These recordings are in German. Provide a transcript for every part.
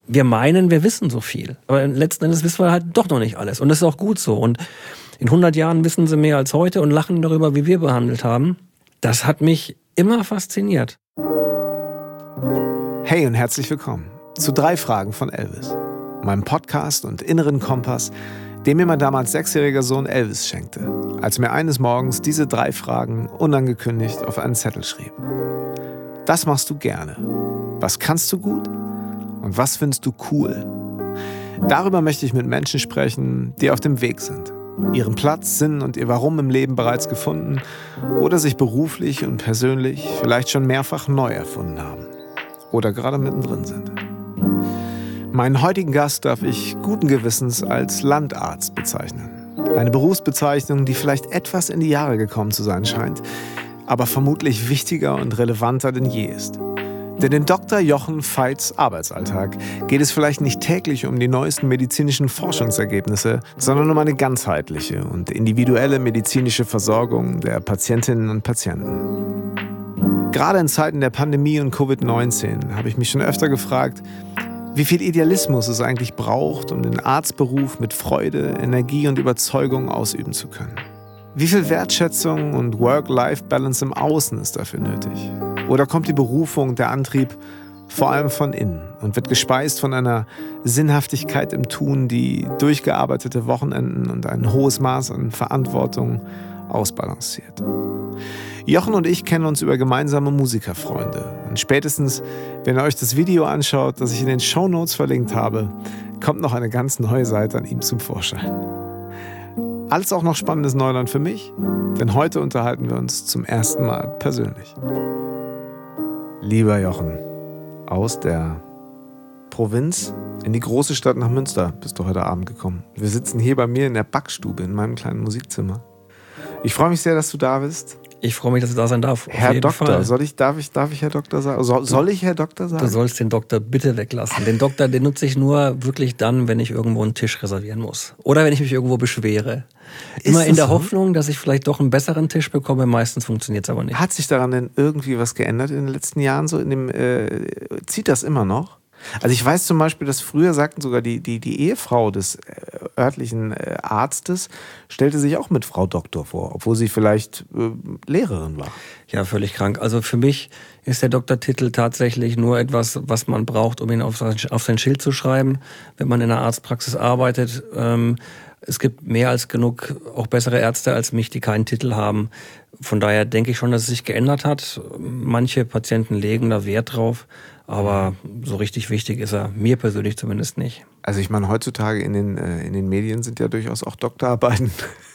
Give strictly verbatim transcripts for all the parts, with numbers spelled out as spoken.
wir meinen, wir wissen so viel. Aber letzten Endes wissen wir halt doch noch nicht alles. Und das ist auch gut so. Und in hundert Jahren wissen sie mehr als heute und lachen darüber, wie wir behandelt haben. Das hat mich immer fasziniert. Hey und herzlich willkommen zu drei Fragen von Elvis, meinem Podcast und inneren Kompass, den mir mein damals sechsjähriger Sohn Elvis schenkte, als mir eines Morgens diese drei Fragen unangekündigt auf einen Zettel schrieb. Das machst du gerne. Was kannst du gut? Und was findest du cool? Darüber möchte ich mit Menschen sprechen, die auf dem Weg sind, ihren Platz, Sinn und ihr Warum im Leben bereits gefunden oder sich beruflich und persönlich vielleicht schon mehrfach neu erfunden haben oder gerade mittendrin sind. Meinen heutigen Gast darf ich guten Gewissens als Landarzt bezeichnen. Eine Berufsbezeichnung, die vielleicht etwas in die Jahre gekommen zu sein scheint, aber vermutlich wichtiger und relevanter denn je ist. Denn in Doktor Jochen Veits Arbeitsalltag geht es vielleicht nicht täglich um die neuesten medizinischen Forschungsergebnisse, sondern um eine ganzheitliche und individuelle medizinische Versorgung der Patientinnen und Patienten. Gerade in Zeiten der Pandemie und Covid neunzehn habe ich mich schon öfter gefragt, wie viel Idealismus es eigentlich braucht, um den Arztberuf mit Freude, Energie und Überzeugung ausüben zu können. Wie viel Wertschätzung und Work-Life-Balance im Außen ist dafür nötig? Oder kommt die Berufung, der Antrieb vor allem von innen und wird gespeist von einer Sinnhaftigkeit im Tun, die durchgearbeitete Wochenenden und ein hohes Maß an Verantwortung ausbalanciert? Jochen und ich kennen uns über gemeinsame Musikerfreunde. Und spätestens, wenn ihr euch das Video anschaut, das ich in den Shownotes verlinkt habe, kommt noch eine ganz neue Seite an ihm zum Vorschein. Alles auch noch spannendes Neuland für mich, denn heute unterhalten wir uns zum ersten Mal persönlich. Lieber Jochen, aus der Provinz in die große Stadt nach Münster bist du heute Abend gekommen. Wir sitzen hier bei mir in der Backstube in meinem kleinen Musikzimmer. Ich freue mich sehr, dass du da bist. Ich freue mich, dass du da sein darfst. Herr Doktor, soll ich, darf ich, darf ich Herr Doktor sagen? Soll, soll ich Herr Doktor sagen? Du sollst den Doktor bitte weglassen. Den Doktor, den nutze ich nur wirklich dann, wenn ich irgendwo einen Tisch reservieren muss. Oder wenn ich mich irgendwo beschwere. Immer in der so? Hoffnung, dass ich vielleicht doch einen besseren Tisch bekomme. Meistens funktioniert es aber nicht. Hat sich daran denn irgendwie was geändert in den letzten Jahren? So in dem, äh, zieht das immer noch? Also ich weiß zum Beispiel, dass früher sagten sogar die, die, die Ehefrau des äh, örtlichen äh, Arztes, stellte sich auch mit Frau Doktor vor, obwohl sie vielleicht äh, Lehrerin war. Ja, völlig krank. Also für mich ist der Doktortitel tatsächlich nur etwas, was man braucht, um ihn auf sein, auf sein Schild zu schreiben, wenn man in der Arztpraxis arbeitet. Ähm, es gibt mehr als genug auch bessere Ärzte als mich, die keinen Titel haben. Von daher denke ich schon, dass es sich geändert hat. Manche Patienten legen da Wert drauf. Aber so richtig wichtig ist er mir persönlich zumindest nicht. Also ich meine, heutzutage in den, äh, in den Medien sind ja durchaus auch Doktorarbeiten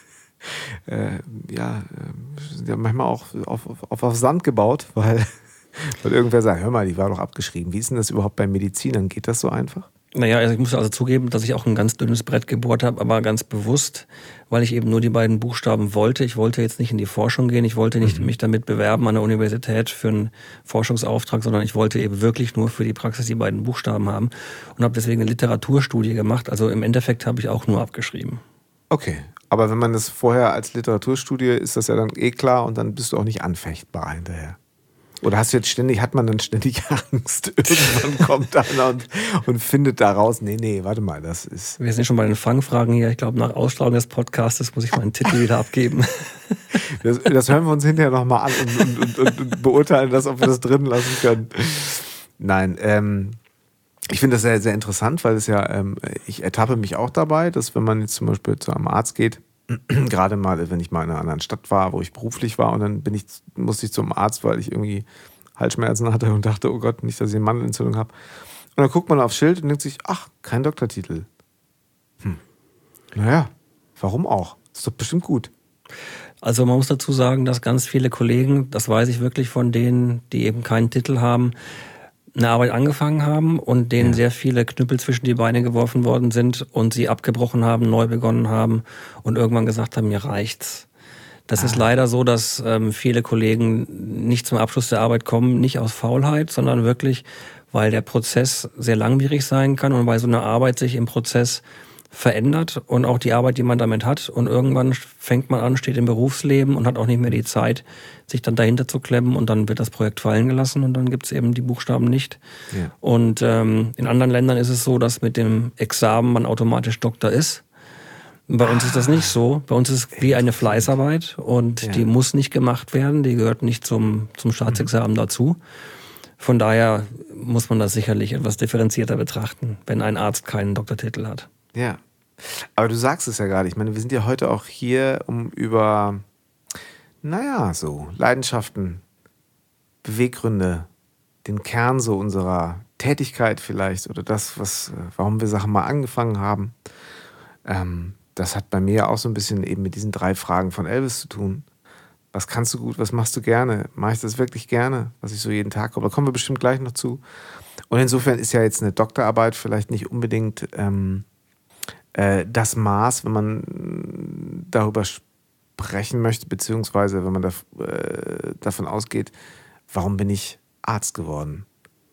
äh, ja, äh, sind ja manchmal auch auf, auf, auf Sand gebaut, weil, weil irgendwer sagt, hör mal, die war doch abgeschrieben. Wie ist denn das überhaupt bei Medizinern? Geht das so einfach? Naja, also ich muss also zugeben, dass ich auch ein ganz dünnes Brett gebohrt habe, aber ganz bewusst, weil ich eben nur die beiden Buchstaben wollte. Ich wollte jetzt nicht in die Forschung gehen, ich wollte nicht mhm. mich damit bewerben an der Universität für einen Forschungsauftrag, sondern ich wollte eben wirklich nur für die Praxis die beiden Buchstaben haben und habe deswegen eine Literaturstudie gemacht. Also im Endeffekt habe ich auch nur abgeschrieben. Okay, aber wenn man das vorher als Literaturstudie, ist das ja dann eh klar und dann bist du auch nicht anfechtbar hinterher. Oder hast du jetzt ständig, hat man dann ständig Angst? Irgendwann kommt einer und, und findet da raus, nee, nee, warte mal, das ist... Wir sind schon bei den Fangfragen hier. Ich glaube, nach Ausstrahlung des Podcastes muss ich meinen Titel wieder abgeben. Das, das hören wir uns hinterher nochmal an und, und, und, und beurteilen das, ob wir das drin lassen können. Nein, ähm, ich finde das sehr, sehr interessant, weil es ja, ähm, ich ertappe mich auch dabei, dass wenn man jetzt zum Beispiel zu einem Arzt geht, gerade mal, wenn ich mal in einer anderen Stadt war, wo ich beruflich war und dann bin ich, musste ich zum Arzt, weil ich irgendwie Halsschmerzen hatte und dachte, oh Gott, nicht, dass ich eine Mandelentzündung habe. Und dann guckt man aufs Schild und denkt sich, ach, kein Doktortitel. Hm. Naja, warum auch? Ist doch bestimmt gut. Also man muss dazu sagen, dass ganz viele Kollegen, das weiß ich wirklich von denen, die eben keinen Titel haben, eine Arbeit angefangen haben und denen ja. sehr viele Knüppel zwischen die Beine geworfen worden sind und sie abgebrochen haben, neu begonnen haben und irgendwann gesagt haben, mir reicht's. Das ah. ist leider so, dass ähm, viele Kollegen nicht zum Abschluss der Arbeit kommen, nicht aus Faulheit, sondern wirklich, weil der Prozess sehr langwierig sein kann und weil so eine Arbeit sich im Prozess verändert und auch die Arbeit, die man damit hat. Und irgendwann fängt man an, steht im Berufsleben und hat auch nicht mehr die Zeit, sich dann dahinter zu klemmen und dann wird das Projekt fallen gelassen und dann gibt es eben die Buchstaben nicht. Ja. Und ähm, in anderen Ländern ist es so, dass mit dem Examen man automatisch Doktor ist. Bei uns ist das nicht so. Bei uns ist es wie eine Fleißarbeit und ja. die muss nicht gemacht werden. Die gehört nicht zum, zum Staatsexamen mhm. dazu. Von daher muss man das sicherlich etwas differenzierter betrachten, wenn ein Arzt keinen Doktortitel hat. Ja, aber du sagst es ja gerade. Ich meine, wir sind ja heute auch hier, um über, naja, so Leidenschaften, Beweggründe, den Kern so unserer Tätigkeit vielleicht oder das, was, warum wir Sachen mal angefangen haben. Ähm, das hat bei mir auch so ein bisschen eben mit diesen drei Fragen von Elvis zu tun. Was kannst du gut, was machst du gerne? Mache ich das wirklich gerne, was ich so jeden Tag habe? Da kommen wir bestimmt gleich noch zu. Und insofern ist ja jetzt eine Doktorarbeit vielleicht nicht unbedingt ähm, äh, das Maß, wenn man darüber sprechen möchte, beziehungsweise wenn man da, äh, davon ausgeht, warum bin ich Arzt geworden?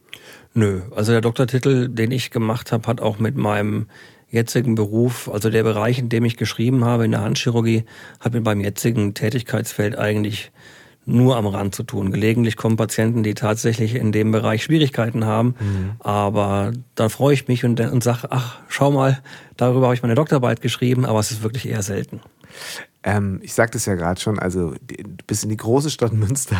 Nö, also der Doktortitel, den ich gemacht habe, hat auch mit meinem jetzigen Beruf, also der Bereich, in dem ich geschrieben habe, in der Handchirurgie, hat mit meinem jetzigen Tätigkeitsfeld eigentlich nur am Rand zu tun. Gelegentlich kommen Patienten, die tatsächlich in dem Bereich Schwierigkeiten haben, mhm. aber da freue ich mich und, und sage, ach, schau mal, darüber habe ich meine Doktorarbeit geschrieben, aber es ist wirklich eher selten. Ähm, ich sagte es ja gerade schon, also du bist in die große Stadt Münster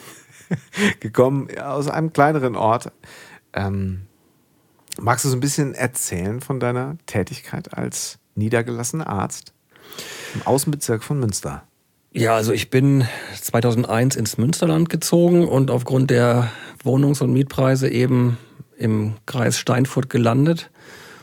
gekommen, aus einem kleineren Ort. Ähm, Magst du so ein bisschen erzählen von deiner Tätigkeit als niedergelassener Arzt im Außenbezirk von Münster? Ja, also ich bin zweitausendeins ins Münsterland gezogen und aufgrund der Wohnungs- und Mietpreise eben im Kreis Steinfurt gelandet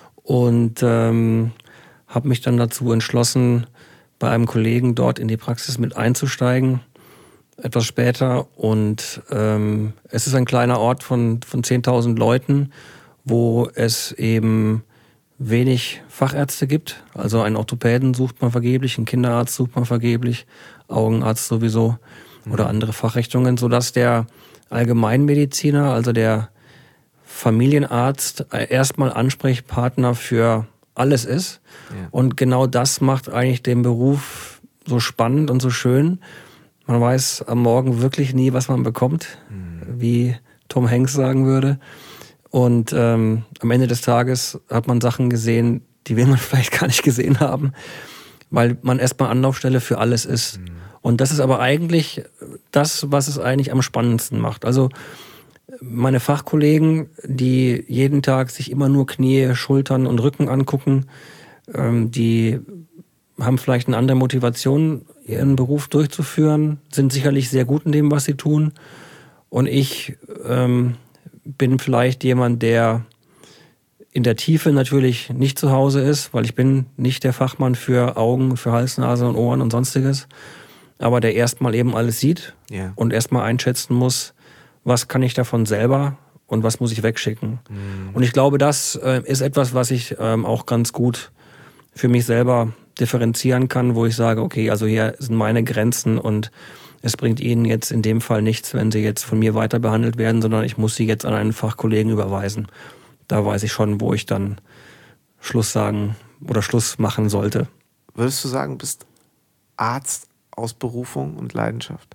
und ähm, habe mich dann dazu entschlossen, bei einem Kollegen dort in die Praxis mit einzusteigen, etwas später. Und ähm, es ist ein kleiner Ort von, von zehntausend Leuten, wo es eben wenig Fachärzte gibt. Also einen Orthopäden sucht man vergeblich, einen Kinderarzt sucht man vergeblich, Augenarzt sowieso oder mhm. andere Fachrichtungen, sodass der Allgemeinmediziner, also der Familienarzt, erstmal Ansprechpartner für alles ist. Ja. Und genau das macht eigentlich den Beruf so spannend und so schön. Man weiß am Morgen wirklich nie, was man bekommt, mhm. wie Tom Hanks sagen würde. Und ähm, am Ende des Tages hat man Sachen gesehen, die will man vielleicht gar nicht gesehen haben, weil man erstmal Anlaufstelle für alles ist. Mhm. Und das ist aber eigentlich das, was es eigentlich am spannendsten macht. Also meine Fachkollegen, die jeden Tag sich immer nur Knie, Schultern und Rücken angucken, ähm, die haben vielleicht eine andere Motivation, ihren Beruf durchzuführen, sind sicherlich sehr gut in dem, was sie tun. Und ich ähm, bin vielleicht jemand, der in der Tiefe natürlich nicht zu Hause ist, weil ich bin nicht der Fachmann für Augen, für Hals, Nase und Ohren und Sonstiges, aber der erstmal eben alles sieht yeah. und erstmal einschätzen muss, was kann ich davon selber und was muss ich wegschicken. Mm. Und ich glaube, das äh, ist etwas, was ich ähm, auch ganz gut für mich selber differenzieren kann, wo ich sage, okay, also hier sind meine Grenzen und es bringt Ihnen jetzt in dem Fall nichts, wenn Sie jetzt von mir weiter behandelt werden, sondern ich muss Sie jetzt an einen Fachkollegen überweisen. Da weiß ich schon, wo ich dann Schluss sagen oder Schluss machen sollte. Würdest du sagen, du bist Arzt aus Berufung und Leidenschaft?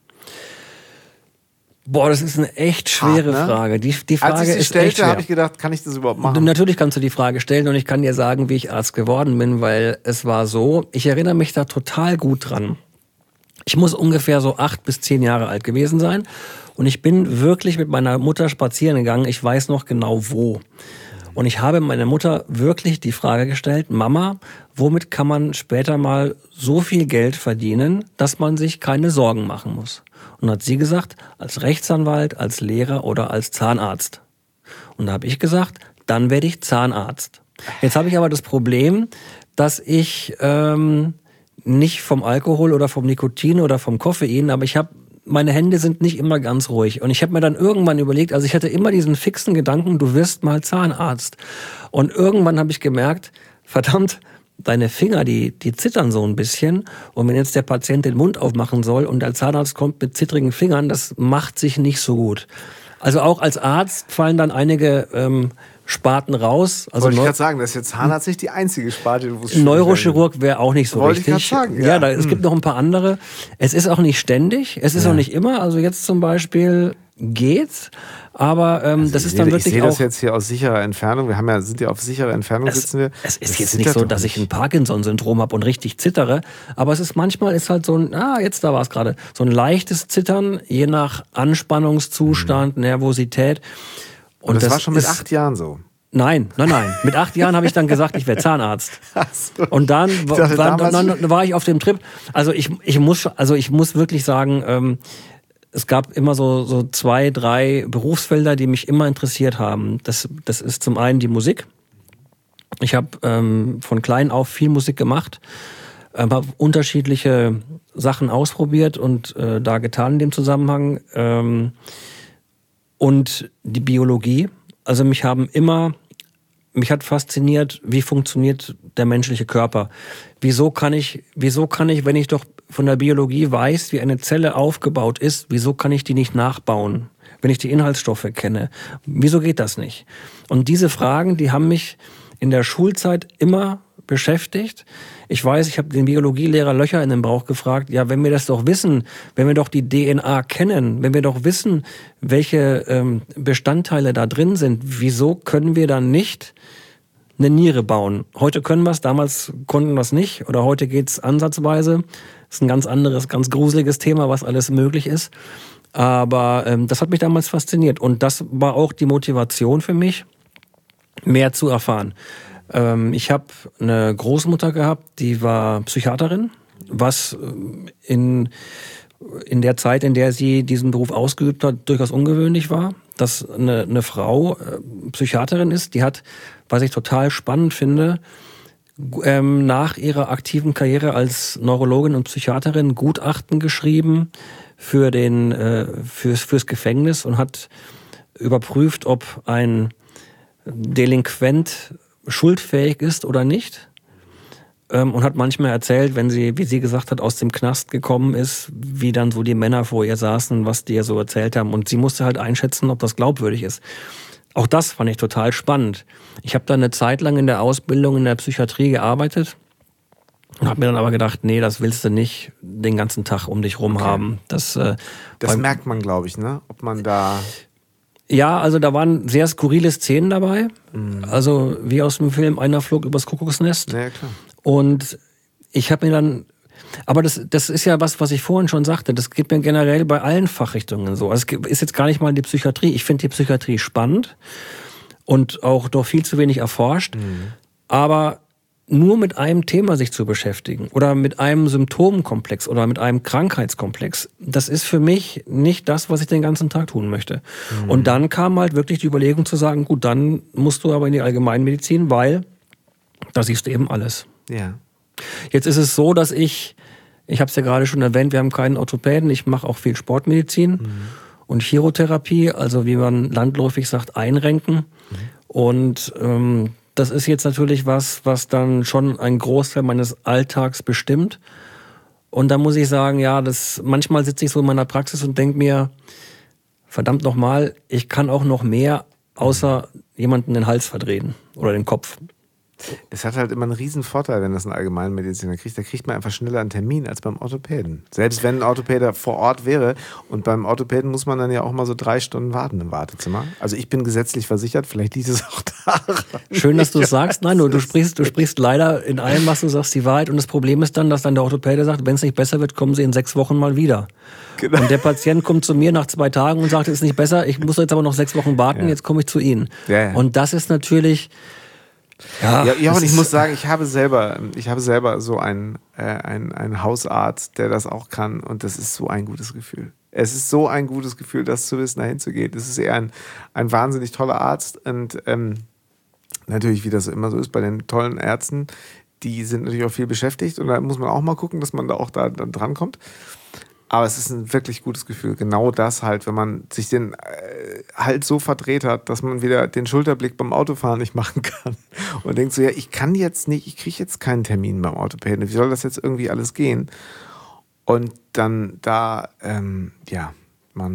Boah, das ist eine echt schwere Hart, ne? Frage. Die, die Frage Als ich sie ist stellte, echt schwer. habe ich gedacht, kann ich das überhaupt machen? Natürlich kannst du die Frage stellen und ich kann dir sagen, wie ich Arzt geworden bin, weil es war so, ich erinnere mich da total gut dran. Ich muss ungefähr so acht bis zehn Jahre alt gewesen sein und ich bin wirklich mit meiner Mutter spazieren gegangen. Ich weiß noch genau wo. Und ich habe meiner Mutter wirklich die Frage gestellt, Mama, womit kann man später mal so viel Geld verdienen, dass man sich keine Sorgen machen muss? Und hat sie gesagt, als Rechtsanwalt, als Lehrer oder als Zahnarzt. Und da habe ich gesagt, dann werde ich Zahnarzt. Jetzt habe ich aber das Problem, dass ich ähm, nicht vom Alkohol oder vom Nikotin oder vom Koffein, aber ich habe, meine Hände sind nicht immer ganz ruhig. Und ich habe mir dann irgendwann überlegt, also ich hatte immer diesen fixen Gedanken, du wirst mal Zahnarzt. Und irgendwann habe ich gemerkt, verdammt, deine Finger, die, die zittern so ein bisschen. Und wenn jetzt der Patient den Mund aufmachen soll und der Zahnarzt kommt mit zittrigen Fingern, das macht sich nicht so gut. Also auch als Arzt fallen dann einige ähm, Sparten raus. Also wollte ich gerade sagen, das ist jetzt Zahnarzt nicht die einzige Sparte, wo es Neurochirurg wäre auch nicht so wollte richtig. Ich sagen, ja, ja da, es hm. gibt noch ein paar andere. Es ist auch nicht ständig, es ist ja. auch nicht immer. Also jetzt zum Beispiel geht's, aber ähm, also das ist sehe, dann wirklich ich sehe auch... das jetzt hier aus sicherer Entfernung. Wir haben ja, sind ja auf sicherer Entfernung, es, sitzen wir. Es ist das jetzt nicht so, dass nicht. ich ein Parkinson-Syndrom habe und richtig zittere, aber es ist manchmal ist halt so ein, ah, jetzt da war es gerade, so ein leichtes Zittern, je nach Anspannungszustand, mhm. Nervosität. Und, und das, das war schon mit ist, acht Jahren so? Nein, nein, nein. Mit acht Jahren habe ich dann gesagt, ich werde Zahnarzt. So. Und dann, dachte, war, dann, dann war ich auf dem Trip. Also ich, ich muss, also ich muss wirklich sagen, ähm, es gab immer so, so zwei, drei Berufsfelder, die mich immer interessiert haben. Das, das ist zum einen die Musik. Ich habe ähm, von klein auf viel Musik gemacht, äh, habe unterschiedliche Sachen ausprobiert und äh, da getan in dem Zusammenhang. Ähm, und die Biologie. Also mich haben immer, mich hat fasziniert, wie funktioniert der menschliche Körper. Wieso kann ich, wieso kann ich, wenn ich doch von der Biologie weiß, wie eine Zelle aufgebaut ist, wieso kann ich die nicht nachbauen, wenn ich die Inhaltsstoffe kenne? Wieso geht das nicht? Und diese Fragen, die haben mich in der Schulzeit immer beschäftigt. Ich weiß, ich habe den Biologielehrer Löcher in den Bauch gefragt, ja, wenn wir das doch wissen, wenn wir doch die D N A kennen, wenn wir doch wissen, welche ähm, Bestandteile da drin sind, wieso können wir dann nicht eine Niere bauen? Heute können wir es, damals konnten wir es nicht oder heute geht's ansatzweise. Das ist ein ganz anderes, ganz gruseliges Thema, was alles möglich ist. Aber ähm, das hat mich damals fasziniert und das war auch die Motivation für mich, mehr zu erfahren. Ähm, ich habe eine Großmutter gehabt, die war Psychiaterin, was in, in der Zeit, in der sie diesen Beruf ausgeübt hat, durchaus ungewöhnlich war. Dass eine, eine Frau äh, Psychiaterin ist, die hat, was ich total spannend finde, ähm, nach ihrer aktiven Karriere als Neurologin und Psychiaterin Gutachten geschrieben für den, äh, fürs, fürs Gefängnis und hat überprüft, ob ein Delinquent schuldfähig ist oder nicht. Ähm, und hat manchmal erzählt, wenn sie, wie sie gesagt hat, aus dem Knast gekommen ist, wie dann so die Männer vor ihr saßen, was die ihr so erzählt haben. Und sie musste halt einschätzen, ob das glaubwürdig ist. Auch das fand ich total spannend. Ich habe dann eine Zeit lang in der Ausbildung in der Psychiatrie gearbeitet und habe mir dann aber gedacht, nee, das willst du nicht den ganzen Tag um dich rum okay. haben. Das, äh, das merkt man, glaube ich, ne? Ob man da... Ja, also da waren sehr skurrile Szenen dabei. Mhm. Also wie aus dem Film Einer flog übers Kuckucksnest. Ja, klar. Und ich habe mir dann... Aber das, das ist ja was, was ich vorhin schon sagte. Das geht mir generell bei allen Fachrichtungen so. Also es ist jetzt gar nicht mal die Psychiatrie. Ich finde die Psychiatrie spannend und auch doch viel zu wenig erforscht. Mhm. Aber nur mit einem Thema sich zu beschäftigen oder mit einem Symptomkomplex oder mit einem Krankheitskomplex, das ist für mich nicht das, was ich den ganzen Tag tun möchte. Mhm. Und dann kam halt wirklich die Überlegung zu sagen, gut, dann musst du aber in die Allgemeinmedizin, weil da siehst du eben alles. Ja. Jetzt ist es so, dass ich, ich habe es ja gerade schon erwähnt, wir haben keinen Orthopäden, ich mache auch viel Sportmedizin mhm. und Chirotherapie, also wie man landläufig sagt, einrenken. Mhm. Und ähm, das ist jetzt natürlich was, was dann schon einen Großteil meines Alltags bestimmt. Und da muss ich sagen, ja, das manchmal sitze ich so in meiner Praxis und denke mir, verdammt nochmal, ich kann auch noch mehr, außer jemanden den Hals verdrehen oder den Kopf. Es hat halt immer einen riesen Vorteil, wenn das ein Allgemeinmediziner kriegt. Da kriegt man einfach schneller einen Termin als beim Orthopäden. Selbst wenn ein Orthopäde vor Ort wäre. Und beim Orthopäden muss man dann ja auch mal so drei Stunden warten im Wartezimmer. Also ich bin gesetzlich versichert, vielleicht liegt es auch daran. Schön, dass du es sagst. Nein, du, du, sprichst, du sprichst leider in allem, was du sagst, die Wahrheit. Und das Problem ist dann, dass dann der Orthopäde sagt, wenn es nicht besser wird, kommen sie in sechs Wochen mal wieder. Genau. Und der Patient kommt zu mir nach zwei Tagen und sagt, es ist nicht besser, ich muss jetzt aber noch sechs Wochen warten, ja. Jetzt komme ich zu Ihnen. Ja, ja. Und das ist natürlich... Ja, ja, ja und ich muss sagen, ich habe selber, ich habe selber so einen, äh, einen, einen Hausarzt, der das auch kann und das ist so ein gutes Gefühl. Es ist so ein gutes Gefühl, das zu wissen, dahin zu gehen. Das ist eher ein, ein wahnsinnig toller Arzt und ähm, natürlich, wie das immer so ist bei den tollen Ärzten, die sind natürlich auch viel beschäftigt und da muss man auch mal gucken, dass man da auch da, da drankommt. Aber es ist ein wirklich gutes Gefühl. Genau das halt, wenn man sich den äh, halt so verdreht hat, dass man wieder den Schulterblick beim Autofahren nicht machen kann. Und denkt so, ja, ich kann jetzt nicht, ich kriege jetzt keinen Termin beim Orthopäden. Wie soll das jetzt irgendwie alles gehen? Und dann da, ähm, ja, man...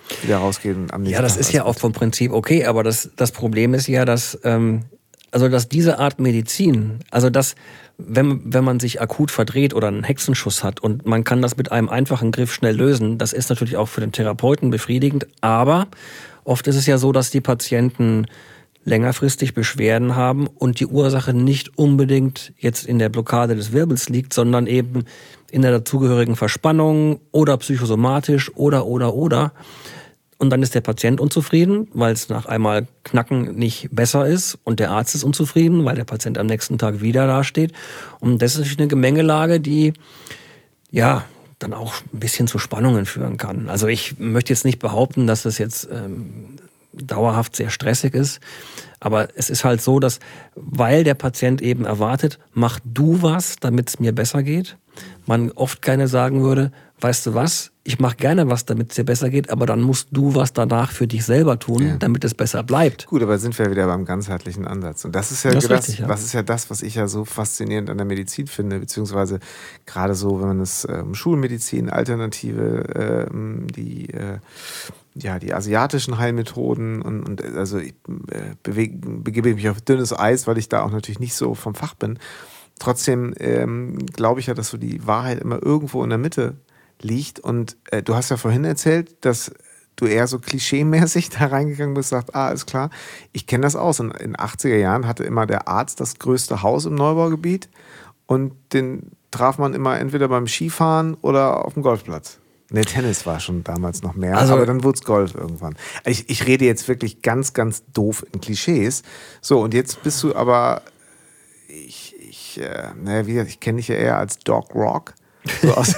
wieder rausgeht und am nächsten Ja, das Tag ist ja auch vom Prinzip okay, aber das, das Problem ist ja, dass, ähm, also dass diese Art Medizin, also dass, wenn, wenn man sich akut verdreht oder einen Hexenschuss hat und man kann das mit einem einfachen Griff schnell lösen, das ist natürlich auch für den Therapeuten befriedigend, aber oft ist es ja so, dass die Patienten längerfristig Beschwerden haben und die Ursache nicht unbedingt jetzt in der Blockade des Wirbels liegt, sondern eben in der dazugehörigen Verspannung oder psychosomatisch oder, oder, oder. Und dann ist der Patient unzufrieden, weil es nach einmal Knacken nicht besser ist und der Arzt ist unzufrieden, weil der Patient am nächsten Tag wieder dasteht. Und das ist natürlich eine Gemengelage, die, ja, dann auch ein bisschen zu Spannungen führen kann. Also ich möchte jetzt nicht behaupten, dass das jetzt ähm, dauerhaft sehr stressig ist. Aber es ist halt so, dass, weil der Patient eben erwartet, mach du was, damit es mir besser geht, man oft gerne sagen würde, weißt du was, ich mache gerne was, damit es dir besser geht, aber dann musst du was danach für dich selber tun, ja, damit es besser bleibt. Gut, aber sind wir wieder beim ganzheitlichen Ansatz. Und das ist ja das, das, richtig, ja. was ist ja das, was ich ja so faszinierend an der Medizin finde, beziehungsweise gerade so, wenn man das ähm, Schulmedizin, Alternative, ähm, die äh, ja, die asiatischen Heilmethoden und, und also ich äh, bewege, begebe mich auf dünnes Eis, weil ich da auch natürlich nicht so vom Fach bin. Trotzdem ähm, glaube ich ja, dass so die Wahrheit immer irgendwo in der Mitte liegt. Und äh, du hast ja vorhin erzählt, dass du eher so klischee-mäßig da reingegangen bist, sagst, ah, ist klar, ich kenne das aus. Und in den achtziger Jahren hatte immer der Arzt das größte Haus im Neubaugebiet und den traf man immer entweder beim Skifahren oder auf dem Golfplatz. Ne, Tennis war schon damals noch mehr, also, aber dann wurde es Golf irgendwann. Ich, ich rede jetzt wirklich ganz, ganz doof in Klischees. So, und jetzt bist du aber, ich, ich, äh, ne, wie gesagt, ich kenne dich ja eher als Doc Rock. So aus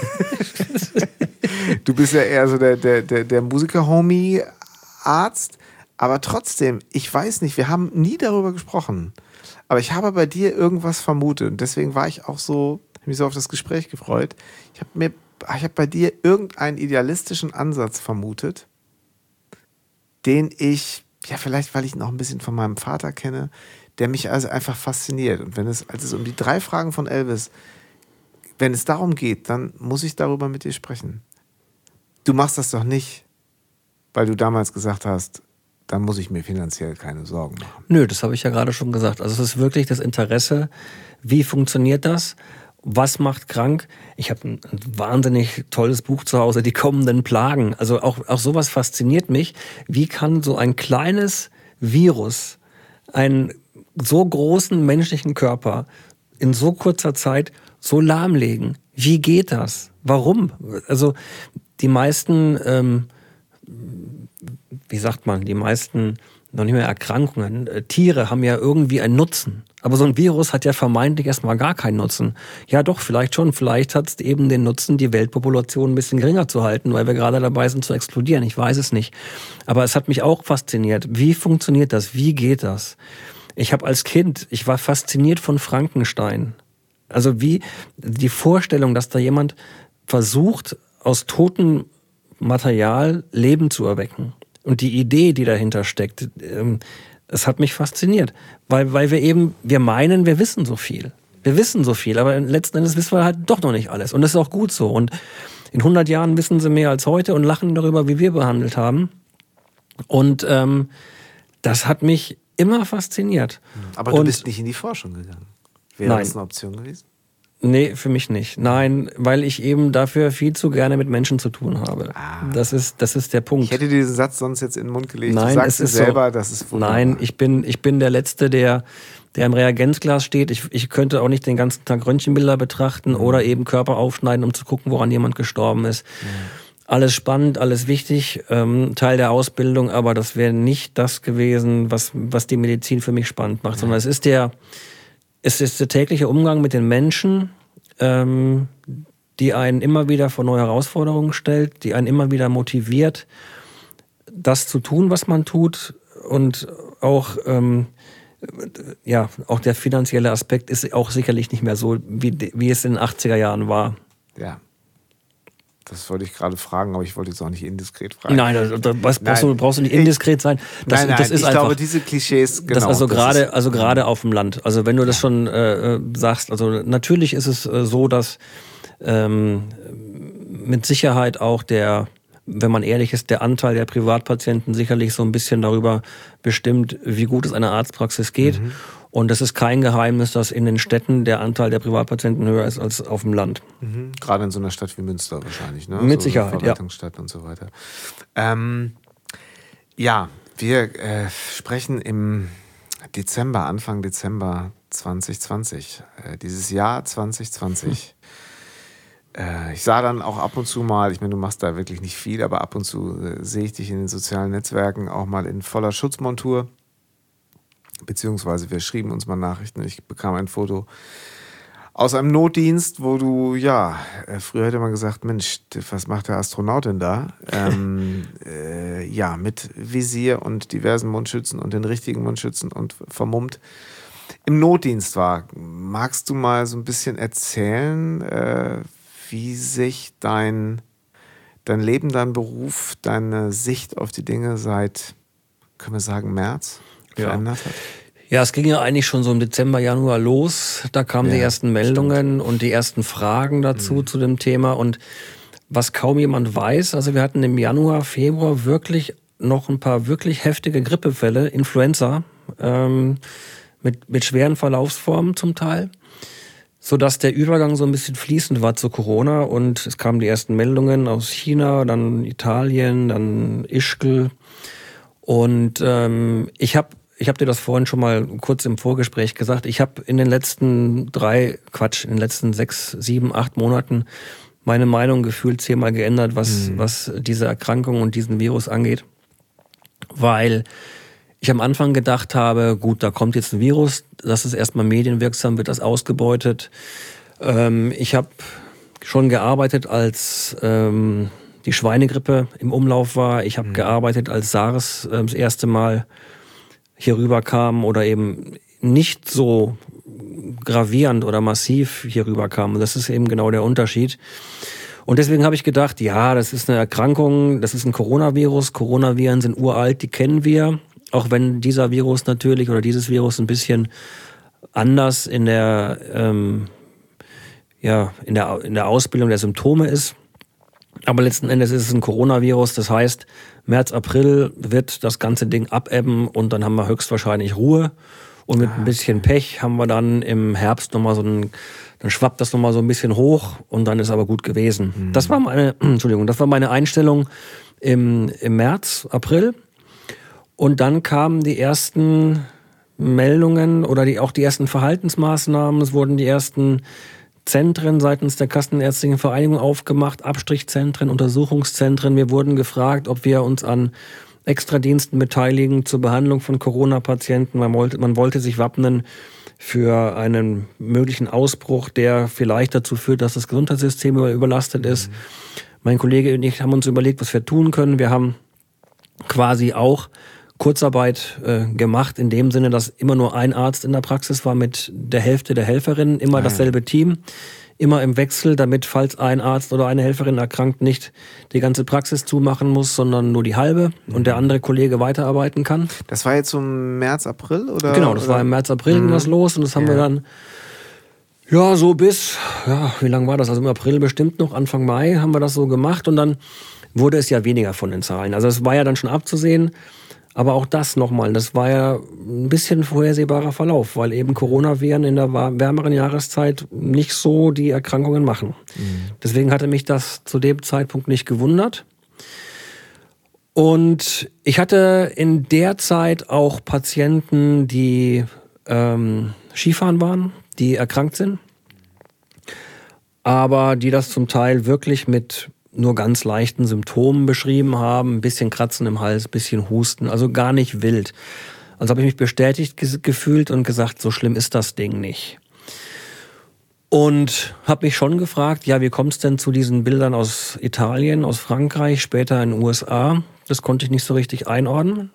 du bist ja eher so der, der, der, der Musiker-Homie-Arzt, aber trotzdem, ich weiß nicht, wir haben nie darüber gesprochen, aber ich habe bei dir irgendwas vermutet und deswegen war ich auch so, habe mich so auf das Gespräch gefreut. Ich habe mir Ich habe bei dir irgendeinen idealistischen Ansatz vermutet, den ich, ja vielleicht, weil ich ihn auch ein bisschen von meinem Vater kenne, der mich also einfach fasziniert. Und wenn es, als es um die drei Fragen von Elvis, wenn es darum geht, dann muss ich darüber mit dir sprechen. Du machst das doch nicht, weil du damals gesagt hast, dann muss ich mir finanziell keine Sorgen machen. Nö, das habe ich ja gerade schon gesagt. Also es ist wirklich das Interesse, wie funktioniert das? Was macht krank? Ich habe ein, ein wahnsinnig tolles Buch zu Hause, Die kommenden Plagen. Also auch, auch sowas fasziniert mich. Wie kann so ein kleines Virus einen so großen menschlichen Körper in so kurzer Zeit so lahmlegen? Wie geht das? Warum? Also die meisten, ähm, wie sagt man, die meisten noch nicht mehr Erkrankungen. Äh, Tiere haben ja irgendwie einen Nutzen. Aber so ein Virus hat ja vermeintlich erstmal gar keinen Nutzen. Ja doch, vielleicht schon. Vielleicht hat es eben den Nutzen, die Weltpopulation ein bisschen geringer zu halten, weil wir gerade dabei sind zu explodieren. Ich weiß es nicht. Aber es hat mich auch fasziniert. Wie funktioniert das? Wie geht das? Ich habe als Kind, ich war fasziniert von Frankenstein. Also wie die Vorstellung, dass da jemand versucht, aus totem Material Leben zu erwecken. Und die Idee, die dahinter steckt, ähm, es hat mich fasziniert. Weil, weil wir eben, wir meinen, wir wissen so viel. Wir wissen so viel, aber letzten Endes wissen wir halt doch noch nicht alles. Und das ist auch gut so. Und in hundert Jahren wissen sie mehr als heute und lachen darüber, wie wir behandelt haben. Und ähm, das hat mich immer fasziniert. Aber du und, bist nicht in die Forschung gegangen. Wäre nein. das eine Option gewesen? Nee, für mich nicht. Nein, weil ich eben dafür viel zu gerne mit Menschen zu tun habe. Ah. Das ist, das ist der Punkt. Ich hätte diesen Satz sonst jetzt in den Mund gelegt. Nein, du sagst es ist selber, so. das ist wunderbar. Nein, ich bin, ich bin der Letzte, der, der im Reagenzglas steht. Ich, ich könnte auch nicht den ganzen Tag Röntgenbilder betrachten mhm. oder eben Körper aufschneiden, um zu gucken, woran jemand gestorben ist. Mhm. Alles spannend, alles wichtig, ähm, Teil der Ausbildung, aber das wäre nicht das gewesen, was, was die Medizin für mich spannend macht, mhm. sondern es ist der, es ist der tägliche Umgang mit den Menschen, ähm, die einen immer wieder vor neue Herausforderungen stellt, die einen immer wieder motiviert, das zu tun, was man tut. Und auch, ähm, ja, auch der finanzielle Aspekt ist auch sicherlich nicht mehr so, wie, wie es in den achtziger Jahren war. Ja. Das wollte ich gerade fragen, aber ich wollte jetzt auch nicht indiskret fragen. Nein, da, da brauchst, nein. Du, brauchst du nicht indiskret sein. Das, nein, nein, das ist ich einfach, glaube, diese Klischees, genau. Das also gerade, also gerade auf dem Land. Also wenn du das schon äh, sagst, also natürlich ist es äh, so, dass ähm, mit Sicherheit auch der wenn man ehrlich ist, der Anteil der Privatpatienten sicherlich so ein bisschen darüber bestimmt, wie gut es einer Arztpraxis geht. Mhm. Und das ist kein Geheimnis, dass in den Städten der Anteil der Privatpatienten höher ist als auf dem Land. Mhm. Gerade in so einer Stadt wie Münster wahrscheinlich, ne? Mit so Sicherheit, eine Verwaltungsstadt ja. und so weiter. Ähm, ja, wir äh, sprechen im Dezember, Anfang Dezember zwanzig zwanzig. Äh, dieses Jahr zwanzig zwanzig. Hm. Äh, ich sah dann auch ab und zu mal, ich meine, du machst da wirklich nicht viel, aber ab und zu äh, sehe ich dich in den sozialen Netzwerken auch mal in voller Schutzmontur. Beziehungsweise wir schrieben uns mal Nachrichten. Ich bekam ein Foto aus einem Notdienst, wo du, ja, früher hätte man gesagt, Mensch, was macht der Astronaut denn da? ähm, äh, ja, mit Visier und diversen Mundschützen und den richtigen Mundschützen und vermummt im Notdienst war. Magst du mal so ein bisschen erzählen, äh, wie sich dein, dein Leben, dein Beruf, deine Sicht auf die Dinge seit, können wir sagen, März verändert hat? Ja, es ging ja eigentlich schon so im Dezember, Januar los. Da kamen ja, die ersten Meldungen stimmt. und die ersten Fragen dazu, mhm. zu dem Thema. Und was kaum jemand weiß, also wir hatten im Januar, Februar wirklich noch ein paar wirklich heftige Grippefälle, Influenza, ähm, mit, mit schweren Verlaufsformen zum Teil, sodass der Übergang so ein bisschen fließend war zu Corona. Und es kamen die ersten Meldungen aus China, dann Italien, dann Ischgl. Und ähm, ich habe Ich habe dir das vorhin schon mal kurz im Vorgespräch gesagt. Ich habe in den letzten drei, Quatsch, in den letzten sechs, sieben, acht Monaten meine Meinung gefühlt zehnmal geändert, was, mhm. was diese Erkrankung und diesen Virus angeht. Weil ich am Anfang gedacht habe, gut, da kommt jetzt ein Virus, das ist erstmal medienwirksam, wird das ausgebeutet. Ähm, ich habe schon gearbeitet, als ähm, die Schweinegrippe im Umlauf war. Ich habe mhm. gearbeitet, als SARS äh, das erste Mal hier rüber kam oder eben nicht so gravierend oder massiv hier rüber kam. Das ist eben genau der Unterschied. Und deswegen habe ich gedacht, ja, das ist eine Erkrankung, das ist ein Coronavirus. Coronaviren sind uralt, die kennen wir. Auch wenn dieser Virus natürlich oder dieses Virus ein bisschen anders in der, ähm, ja, in der, in der Ausbildung der Symptome ist. Aber letzten Endes ist es ein Coronavirus, das heißt, März, April wird das ganze Ding abebben und dann haben wir höchstwahrscheinlich Ruhe. Und mit ein bisschen Pech haben wir dann im Herbst nochmal so ein, dann schwappt das nochmal so ein bisschen hoch und dann ist aber gut gewesen. Mhm. Das war meine, Entschuldigung, das war meine Einstellung im, im März, April. Und dann kamen die ersten Meldungen oder die, auch die ersten Verhaltensmaßnahmen. Es wurden die ersten Zentren seitens der Kassenärztlichen Vereinigung aufgemacht, Abstrichzentren, Untersuchungszentren. Wir wurden gefragt, ob wir uns an Extradiensten beteiligen zur Behandlung von Corona-Patienten. Man wollte, man wollte sich wappnen für einen möglichen Ausbruch, der vielleicht dazu führt, dass das Gesundheitssystem überlastet ist. Mhm. Mein Kollege und ich haben uns überlegt, was wir tun können. Wir haben quasi auch Kurzarbeit äh, gemacht, in dem Sinne, dass immer nur ein Arzt in der Praxis war mit der Hälfte der Helferinnen, immer ah, dasselbe Team, immer im Wechsel, damit, falls ein Arzt oder eine Helferin erkrankt, nicht die ganze Praxis zumachen muss, sondern nur die halbe mhm. und der andere Kollege weiterarbeiten kann. Das war jetzt so im März, April? Oder? Genau, das oder? war im März, April mhm. ging das los und das haben ja. wir dann, ja, so bis, ja, wie lange war das? Also im April bestimmt noch, Anfang Mai haben wir das so gemacht und dann wurde es ja weniger von den Zahlen. Also es war ja dann schon abzusehen. Aber auch das nochmal, das war ja ein bisschen vorhersehbarer Verlauf, weil eben Coronaviren in der wärmeren Jahreszeit nicht so die Erkrankungen machen. Mhm. Deswegen hatte mich das zu dem Zeitpunkt nicht gewundert. Und ich hatte in der Zeit auch Patienten, die ähm, Skifahren waren, die erkrankt sind, aber die das zum Teil wirklich mit nur ganz leichten Symptomen beschrieben haben, ein bisschen Kratzen im Hals, ein bisschen Husten, also gar nicht wild. Also habe ich mich bestätigt ge- gefühlt und gesagt, so schlimm ist das Ding nicht. Und habe mich schon gefragt, ja, wie kommt es denn zu diesen Bildern aus Italien, aus Frankreich, später in den U S A? Das konnte ich nicht so richtig einordnen.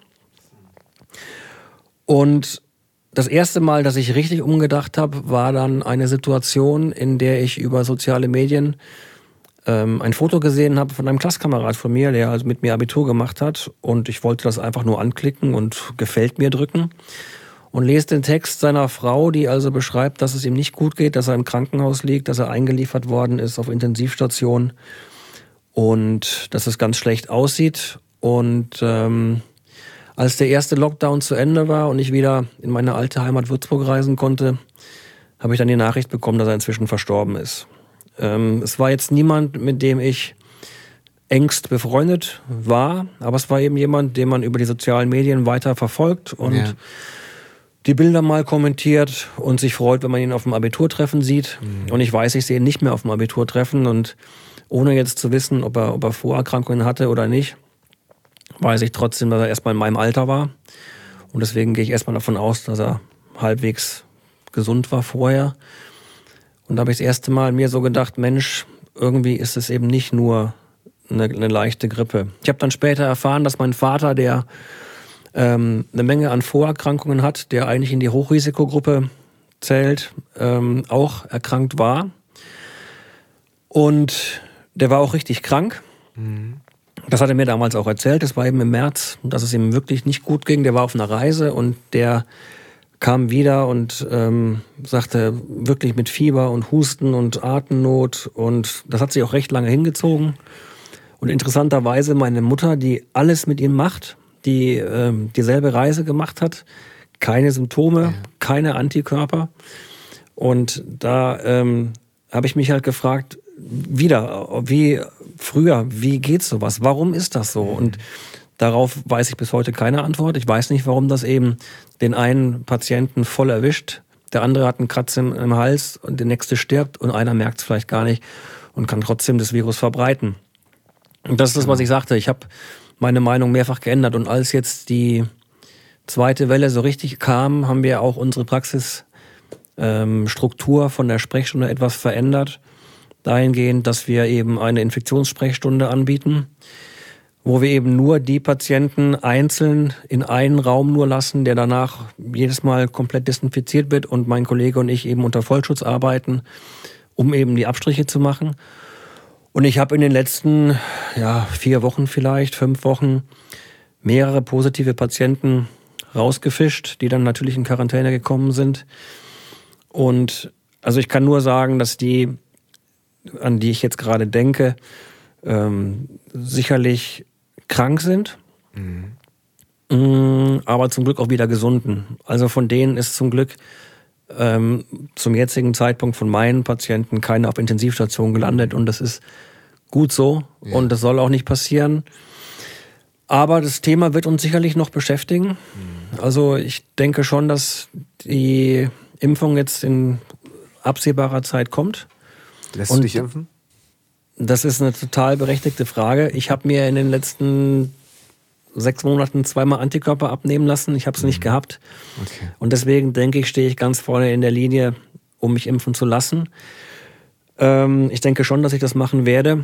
Und das erste Mal, dass ich richtig umgedacht habe, war dann eine Situation, in der ich über soziale Medien ein Foto gesehen habe von einem Klassenkamerad von mir, der also mit mir Abitur gemacht hat und ich wollte das einfach nur anklicken und gefällt mir drücken und lese den Text seiner Frau, die also beschreibt, dass es ihm nicht gut geht, dass er im Krankenhaus liegt, dass er eingeliefert worden ist auf Intensivstation und dass es ganz schlecht aussieht. Und ähm, als der erste Lockdown zu Ende war und ich wieder in meine alte Heimat Würzburg reisen konnte, habe ich dann die Nachricht bekommen, dass er inzwischen verstorben ist. Ähm, es war jetzt niemand, mit dem ich engst befreundet war, aber es war eben jemand, den man über die sozialen Medien weiter verfolgt und ja. die Bilder mal kommentiert und sich freut, wenn man ihn auf dem Abiturtreffen sieht. Mhm. Und ich weiß, ich sehe ihn nicht mehr auf dem Abiturtreffen und ohne jetzt zu wissen, ob er, ob er Vorerkrankungen hatte oder nicht, weiß ich trotzdem, dass er erstmal in meinem Alter war. Und deswegen gehe ich erstmal davon aus, dass er halbwegs gesund war vorher. Und da habe ich das erste Mal mir so gedacht, Mensch, irgendwie ist es eben nicht nur eine, eine leichte Grippe. Ich habe dann später erfahren, dass mein Vater, der ähm, eine Menge an Vorerkrankungen hat, der eigentlich in die Hochrisikogruppe zählt, ähm, auch erkrankt war. Und der war auch richtig krank. Mhm. Das hat er mir damals auch erzählt. Das war eben im März, dass es ihm wirklich nicht gut ging. Der war auf einer Reise und der kam wieder und ähm, sagte wirklich mit Fieber und Husten und Atemnot. Und das hat sich auch recht lange hingezogen. Und interessanterweise meine Mutter, die alles mit ihm macht, die ähm, dieselbe Reise gemacht hat, keine Symptome, ja. keine Antikörper. Und da ähm, habe ich mich halt gefragt, wieder, wie früher, wie geht sowas? Warum ist das so? Und darauf weiß ich bis heute keine Antwort. Ich weiß nicht, warum das eben den einen Patienten voll erwischt, der andere hat einen Kratz im, im Hals und der nächste stirbt und einer merkt es vielleicht gar nicht und kann trotzdem das Virus verbreiten. Und das ist das, was ich sagte. Ich habe meine Meinung mehrfach geändert. Und als jetzt die zweite Welle so richtig kam, haben wir auch unsere Praxisstruktur ähm, von der Sprechstunde etwas verändert. Dahingehend, dass wir eben eine Infektionssprechstunde anbieten, wo wir eben nur die Patienten einzeln in einen Raum nur lassen, der danach jedes Mal komplett desinfiziert wird und mein Kollege und ich eben unter Vollschutz arbeiten, um eben die Abstriche zu machen. Und ich habe in den letzten ja, vier Wochen vielleicht, fünf Wochen mehrere positive Patienten rausgefischt, die dann natürlich in Quarantäne gekommen sind. Und also ich kann nur sagen, dass die, an die ich jetzt gerade denke, ähm, sicherlich krank sind, mhm. aber zum Glück auch wieder gesunden. Also von denen ist zum Glück ähm, zum jetzigen Zeitpunkt von meinen Patienten keiner auf Intensivstation gelandet und das ist gut so ja. und das soll auch nicht passieren. Aber das Thema wird uns sicherlich noch beschäftigen. Mhm. Also ich denke schon, dass die Impfung jetzt in absehbarer Zeit kommt. Lässt und du dich impfen? Das ist eine total berechtigte Frage. Ich habe mir in den letzten sechs Monaten zweimal Antikörper abnehmen lassen. Ich habe es mhm. nicht gehabt. Okay. Und deswegen denke ich, stehe ich ganz vorne in der Linie, um mich impfen zu lassen. Ähm, ich denke schon, dass ich das machen werde.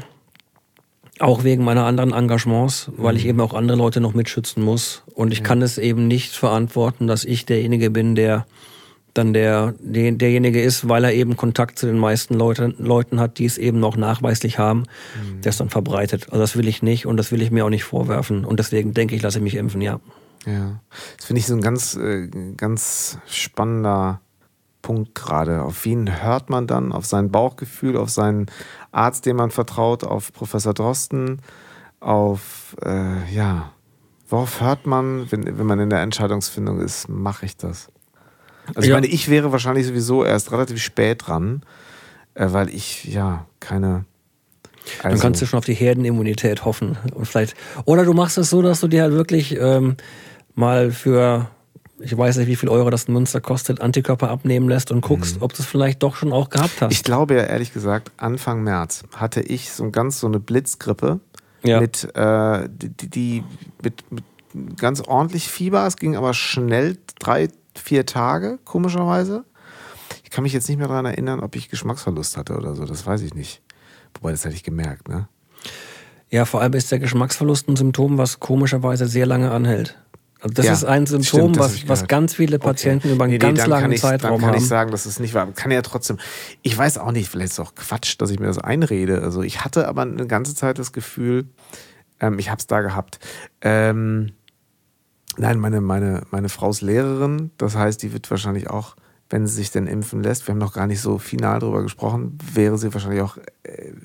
Auch wegen meiner anderen Engagements, mhm. weil ich eben auch andere Leute noch mitschützen muss. Und ich ja. kann es eben nicht verantworten, dass ich derjenige bin, der dann der, der derjenige ist, weil er eben Kontakt zu den meisten Leute, Leuten hat, die es eben noch nachweislich haben, mhm. der es dann verbreitet. Also das will ich nicht und das will ich mir auch nicht vorwerfen. Und deswegen denke ich, lasse ich mich impfen, ja. Ja, das finde ich so ein ganz, ganz spannender Punkt gerade. Auf wen hört man dann? Auf sein Bauchgefühl, auf seinen Arzt, dem man vertraut, auf Professor Drosten, auf, äh, ja, worauf hört man, wenn, wenn man in der Entscheidungsfindung ist, mache ich das? Also ich ja. meine, ich wäre wahrscheinlich sowieso erst relativ spät dran, äh, weil ich, ja, keine... Also dann kannst du schon auf die Herdenimmunität hoffen. Und vielleicht, oder du machst es so, dass du dir halt wirklich ähm, mal für, ich weiß nicht, wie viel Euro das in Münster kostet, Antikörper abnehmen lässt und guckst, mhm. ob du es vielleicht doch schon auch gehabt hast. Ich glaube ja, ehrlich gesagt, Anfang März hatte ich so ganz so eine Blitzgrippe ja. mit, äh, die, die mit, mit ganz ordentlich Fieber. Es ging aber schnell, drei, vier Tage, komischerweise. Ich kann mich jetzt nicht mehr daran erinnern, ob ich Geschmacksverlust hatte oder so. Das weiß ich nicht. Wobei, das hätte ich gemerkt, ne? Ja, vor allem ist der Geschmacksverlust ein Symptom, was komischerweise sehr lange anhält. Also das ja, ist ein Symptom, stimmt, was, was ganz viele Patienten okay. über einen nee, ganz nee, langen ich, Zeitraum haben. Dann kann ich sagen, dass es nicht war. Kann ja trotzdem, ich weiß auch nicht, vielleicht ist es auch Quatsch, dass ich mir das einrede. Also ich hatte aber eine ganze Zeit das Gefühl, ähm, ich habe es da gehabt. Ähm, nein, meine, meine, meine Frau ist Lehrerin, das heißt, die wird wahrscheinlich auch, wenn sie sich denn impfen lässt, wir haben noch gar nicht so final drüber gesprochen, wäre sie wahrscheinlich auch äh,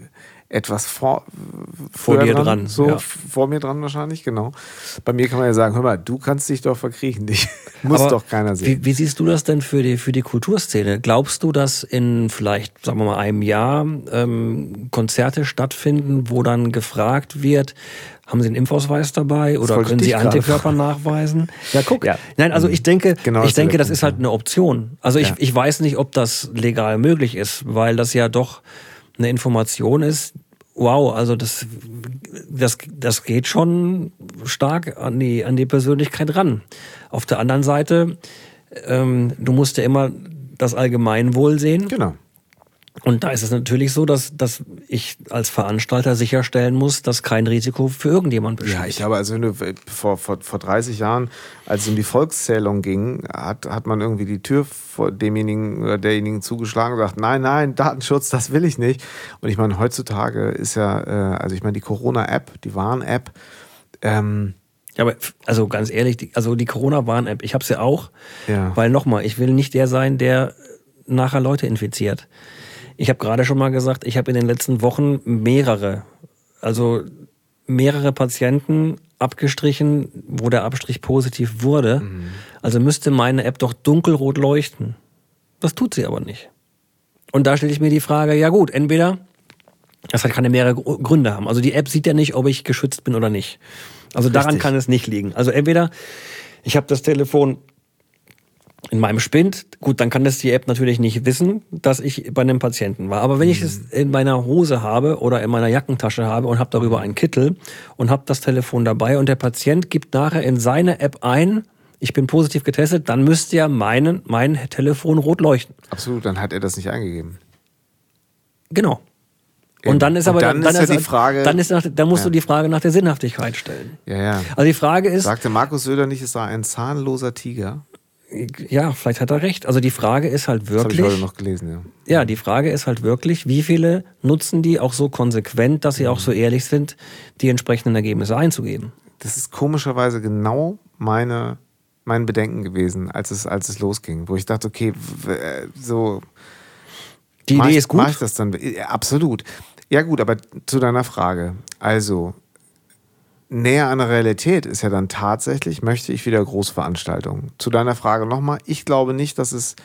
etwas vor, vor dir dran. dran so ja. vor mir dran wahrscheinlich, genau. Bei mir kann man ja sagen, hör mal, du kannst dich doch verkriechen, dich muss Aber doch keiner sehen. Wie, wie siehst du das denn für die, für die Kulturszene? Glaubst du, dass in vielleicht, sagen wir mal, einem Jahr ähm, Konzerte stattfinden, wo dann gefragt wird, haben Sie einen Impfausweis dabei oder können Sie Antikörper nachweisen? Ja, guck. Ja. Nein, also ich denke, genau, ich denke, das ist halt eine Option. Also ich, ja. ich weiß nicht, ob das legal möglich ist, weil das ja doch eine Information ist. Wow, also das, das, das geht schon stark an die, an die Persönlichkeit ran. Auf der anderen Seite, ähm, du musst ja immer das Allgemeinwohl sehen. Genau. Und da ist es natürlich so, dass, dass ich als Veranstalter sicherstellen muss, dass kein Risiko für irgendjemand besteht. Ja, ich glaube, also wenn du vor, vor, vor dreißig Jahren, als es um die Volkszählung ging, hat, hat man irgendwie die Tür vor demjenigen oder derjenigen zugeschlagen und gesagt, nein, nein, Datenschutz, das will ich nicht. Und ich meine, heutzutage ist ja, äh, also ich meine, die Corona-App, die Warn-App, ähm, ja, aber also ganz ehrlich, die, also die Corona-Warn-App, ich habe sie ja auch, ja. weil nochmal, ich will nicht der sein, der nachher Leute infiziert. Ich habe gerade schon mal gesagt, ich habe in den letzten Wochen mehrere, also mehrere Patienten abgestrichen, wo der Abstrich positiv wurde. Mhm. Also müsste meine App doch dunkelrot leuchten. Das tut sie aber nicht. Und da stelle ich mir die Frage, ja gut, entweder, das kann ja mehrere Gründe haben. Also die App sieht ja nicht, ob ich geschützt bin oder nicht. Also daran Richtig. Kann es nicht liegen. Also entweder, ich habe das Telefon in meinem Spind, gut, dann kann das die App natürlich nicht wissen, dass ich bei einem Patienten war. Aber wenn ich es in meiner Hose habe oder in meiner Jackentasche habe und habe darüber einen Kittel und habe das Telefon dabei und der Patient gibt nachher in seine App ein, ich bin positiv getestet, dann müsste ja mein, mein Telefon rot leuchten. Absolut, dann hat er das nicht eingegeben. Genau. Und dann ist aber und dann, dann ist, ist ja die Frage, dann ist nach, dann musst ja. du die Frage nach der Sinnhaftigkeit stellen. Ja, ja. Also die Frage ist, sagte Markus Söder nicht, es sei ein zahnloser Tiger? Ja, vielleicht hat er recht. Also die Frage ist halt wirklich. Das habe ich heute noch gelesen, ja. Ja, die Frage ist halt wirklich, wie viele nutzen die auch so konsequent, dass sie auch so ehrlich sind, die entsprechenden Ergebnisse einzugeben. Das ist komischerweise genau meine, mein Bedenken gewesen, als es, als es losging, wo ich dachte, okay, so. Die Idee ich, ist gut. Mach ich das dann? Absolut. Ja gut, aber zu deiner Frage. Also, näher an der Realität ist ja dann tatsächlich, möchte ich wieder Großveranstaltungen. Zu deiner Frage nochmal, ich glaube nicht, dass es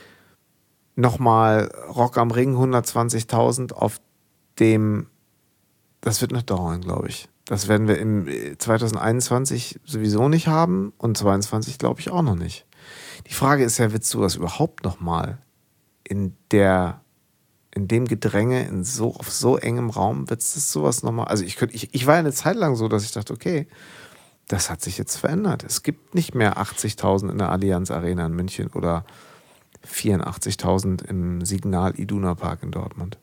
nochmal Rock am Ring hundertzwanzigtausend auf dem, das wird noch dauern, glaube ich. Das werden wir im zwanzig einundzwanzig sowieso nicht haben und zweiundzwanzig glaube ich auch noch nicht. Die Frage ist ja, willst du das überhaupt nochmal in der in dem Gedränge, in so, auf so engem Raum, wird es sowas nochmal, also ich, könnte, ich, ich war ja eine Zeit lang so, dass ich dachte, okay, das hat sich jetzt verändert. Es gibt nicht mehr achtzigtausend in der Allianz Arena in München oder vierundachtzigtausend im Signal Iduna Park in Dortmund.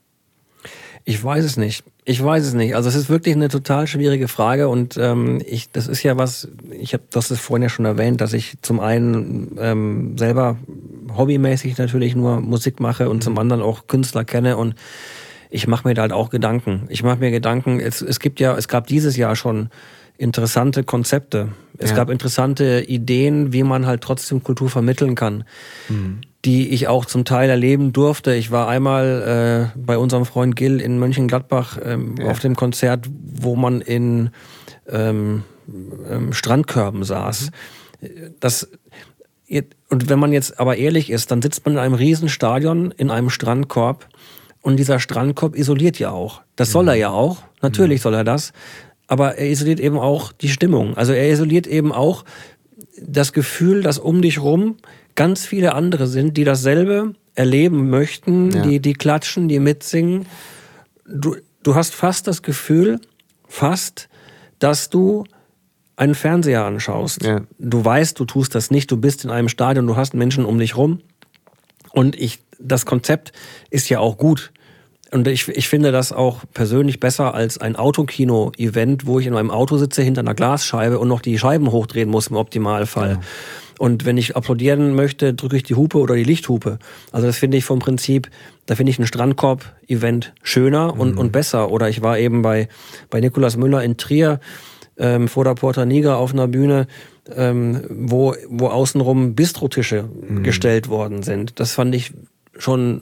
Ich weiß es nicht. Ich weiß es nicht. Also es ist wirklich eine total schwierige Frage und ähm, ich, das ist ja was, ich habe das ist vorhin ja schon erwähnt, dass ich zum einen ähm, selber hobbymäßig natürlich nur Musik mache und mhm. zum anderen auch Künstler kenne und ich mache mir da halt auch Gedanken. Ich mache mir Gedanken, es, es gibt ja, es gab dieses Jahr schon interessante Konzepte. Es ja. gab interessante Ideen, wie man halt trotzdem Kultur vermitteln kann. Mhm. die ich auch zum Teil erleben durfte. Ich war einmal äh, bei unserem Freund Gil in Mönchengladbach ähm, ja. auf dem Konzert, wo man in ähm, ähm, Strandkörben saß. Mhm. Das, und wenn man jetzt aber ehrlich ist, dann sitzt man in einem Riesenstadion in einem Strandkorb und dieser Strandkorb isoliert ja auch. Das soll er ja auch. Natürlich mhm. soll er das. Aber er isoliert eben auch die Stimmung. Also er isoliert eben auch das Gefühl, dass um dich rum ganz viele andere sind, die dasselbe erleben möchten, ja. die, die klatschen, die mitsingen. Du, du hast fast das Gefühl, fast, dass du einen Fernseher anschaust. Ja. Du weißt, du tust das nicht, du bist in einem Stadion, du hast Menschen um dich rum. Und ich, das Konzept ist ja auch gut. Und ich, ich finde das auch persönlich besser als ein Autokino-Event, wo ich in meinem Auto sitze hinter einer Glasscheibe und noch die Scheiben hochdrehen muss im Optimalfall. Ja. Und wenn ich applaudieren möchte, drücke ich die Hupe oder die Lichthupe. Also das finde ich vom Prinzip, da finde ich ein Strandkorb-Event schöner und, mhm. und besser. Oder ich war eben bei, bei Nikolaus Müller in Trier ähm, vor der Porta Nigra auf einer Bühne, ähm, wo, wo außenrum Bistrotische mhm. gestellt worden sind. Das fand ich schon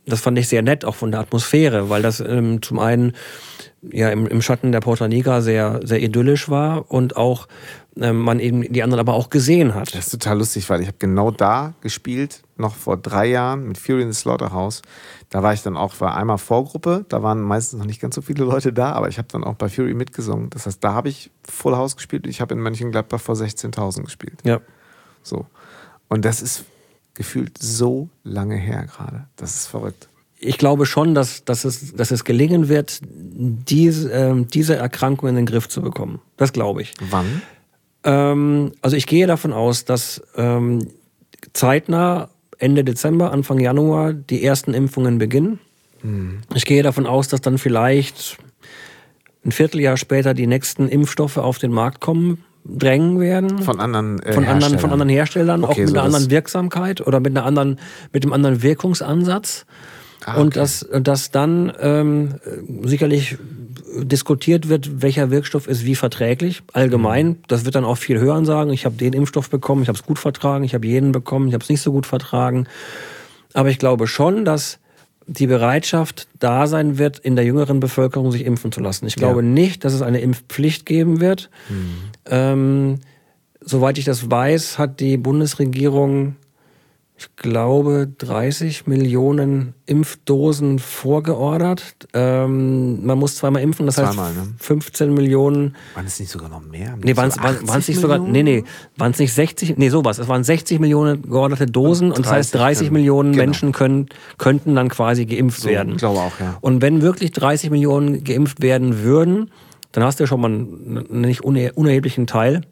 Das fand ich sehr nett, auch von der Atmosphäre, weil das ähm, zum einen ja im, im Schatten der Porta Nigra sehr, sehr idyllisch war und auch ähm, man eben die anderen aber auch gesehen hat. Das ist total lustig, weil ich habe genau da gespielt, noch vor drei Jahren mit Fury in the Slaughterhouse. Da war ich dann auch, war einmal Vorgruppe, da waren meistens noch nicht ganz so viele Leute da, aber ich habe dann auch bei Fury mitgesungen. Das heißt, da habe ich Full House gespielt und ich habe in Mönchengladbach vor sechzehntausend gespielt. Ja. So. Und das ist gefühlt so lange her gerade. Das ist verrückt. Ich glaube schon, dass, dass, es, dass es gelingen wird, diese, äh, diese Erkrankung in den Griff zu bekommen. Das glaube ich. Wann? Ähm, also ich gehe davon aus, dass ähm, zeitnah Ende Dezember, Anfang Januar die ersten Impfungen beginnen. Mhm. Ich gehe davon aus, dass dann vielleicht ein Vierteljahr später die nächsten Impfstoffe auf den Markt kommen, drängen werden. Von anderen äh, von anderen, Herstellern. von anderen Herstellern, okay, auch mit so einer anderen Wirksamkeit oder mit einer anderen, mit einem anderen Wirkungsansatz. Ah, okay. Und dass, dass dann ähm, sicherlich diskutiert wird, welcher Wirkstoff ist wie verträglich, allgemein. Mhm. Das wird dann auch viel hören sagen, ich habe den Impfstoff bekommen, ich habe es gut vertragen, ich habe jenen bekommen, ich habe es nicht so gut vertragen. Aber ich glaube schon, dass die Bereitschaft da sein wird, in der jüngeren Bevölkerung sich impfen zu lassen. Ich glaube ja. nicht, dass es eine Impfpflicht geben wird. Mhm. Ähm, soweit ich das weiß, hat die Bundesregierung, ich glaube, dreißig Millionen Impfdosen vorgeordert. Ähm, man muss zweimal impfen, das zweimal, heißt ne? fünfzehn Millionen. Waren es nicht sogar noch mehr? Nee, waren es so nicht sogar, nee, nee, waren es nicht sechzig, nee, sowas. Es waren sechzig Millionen georderte Dosen und, und das heißt dreißig können, Millionen genau. Menschen können, könnten dann quasi geimpft so, werden. Ich glaube auch, ja. Und wenn wirklich dreißig Millionen geimpft werden würden, dann hast du ja schon mal einen nicht unerheblichen Teil.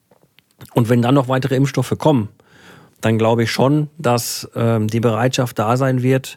Und wenn dann noch weitere Impfstoffe kommen, dann glaube ich schon, dass ähm, die Bereitschaft da sein wird.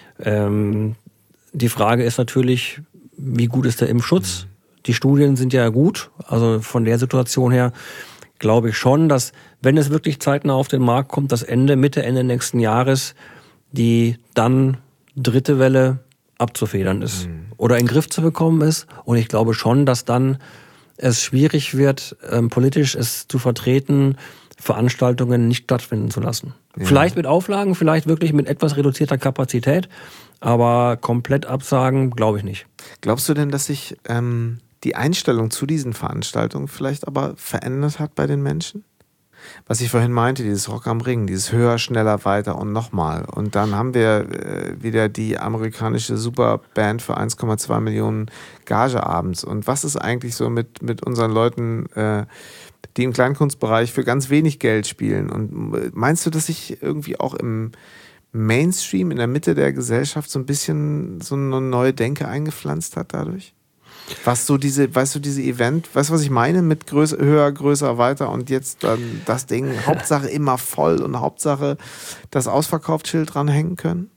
Ähm, die Frage ist natürlich, wie gut ist der Impfschutz? Mhm. Die Studien sind ja gut. Also von der Situation her glaube ich schon, dass, wenn es wirklich zeitnah auf den Markt kommt, dass Ende, Mitte, Ende nächsten Jahres die dann dritte Welle abzufedern ist mhm. oder in den Griff zu bekommen ist. Und ich glaube schon, dass dann es schwierig wird, ähm, politisch es zu vertreten, Veranstaltungen nicht stattfinden zu lassen. Ja. Vielleicht mit Auflagen, vielleicht wirklich mit etwas reduzierter Kapazität, aber komplett absagen, glaube ich nicht. Glaubst du denn, dass sich ähm, die Einstellung zu diesen Veranstaltungen vielleicht aber verändert hat bei den Menschen? Was ich vorhin meinte, dieses Rock am Ring, dieses höher, schneller, weiter und nochmal. Und dann haben wir äh, wieder die amerikanische Superband für eins Komma zwei Millionen Gage abends. Und was ist eigentlich so mit, mit unseren Leuten, äh, die im Kleinkunstbereich für ganz wenig Geld spielen? Und meinst du, dass sich irgendwie auch im Mainstream, in der Mitte der Gesellschaft so ein bisschen so eine neue Denke eingepflanzt hat dadurch? Was so diese, weißt du, diese Event, weißt du, was ich meine? Mit größer, höher, größer, weiter und jetzt dann das Ding, Hauptsache immer voll und Hauptsache das Ausverkaufsschild dranhängen können?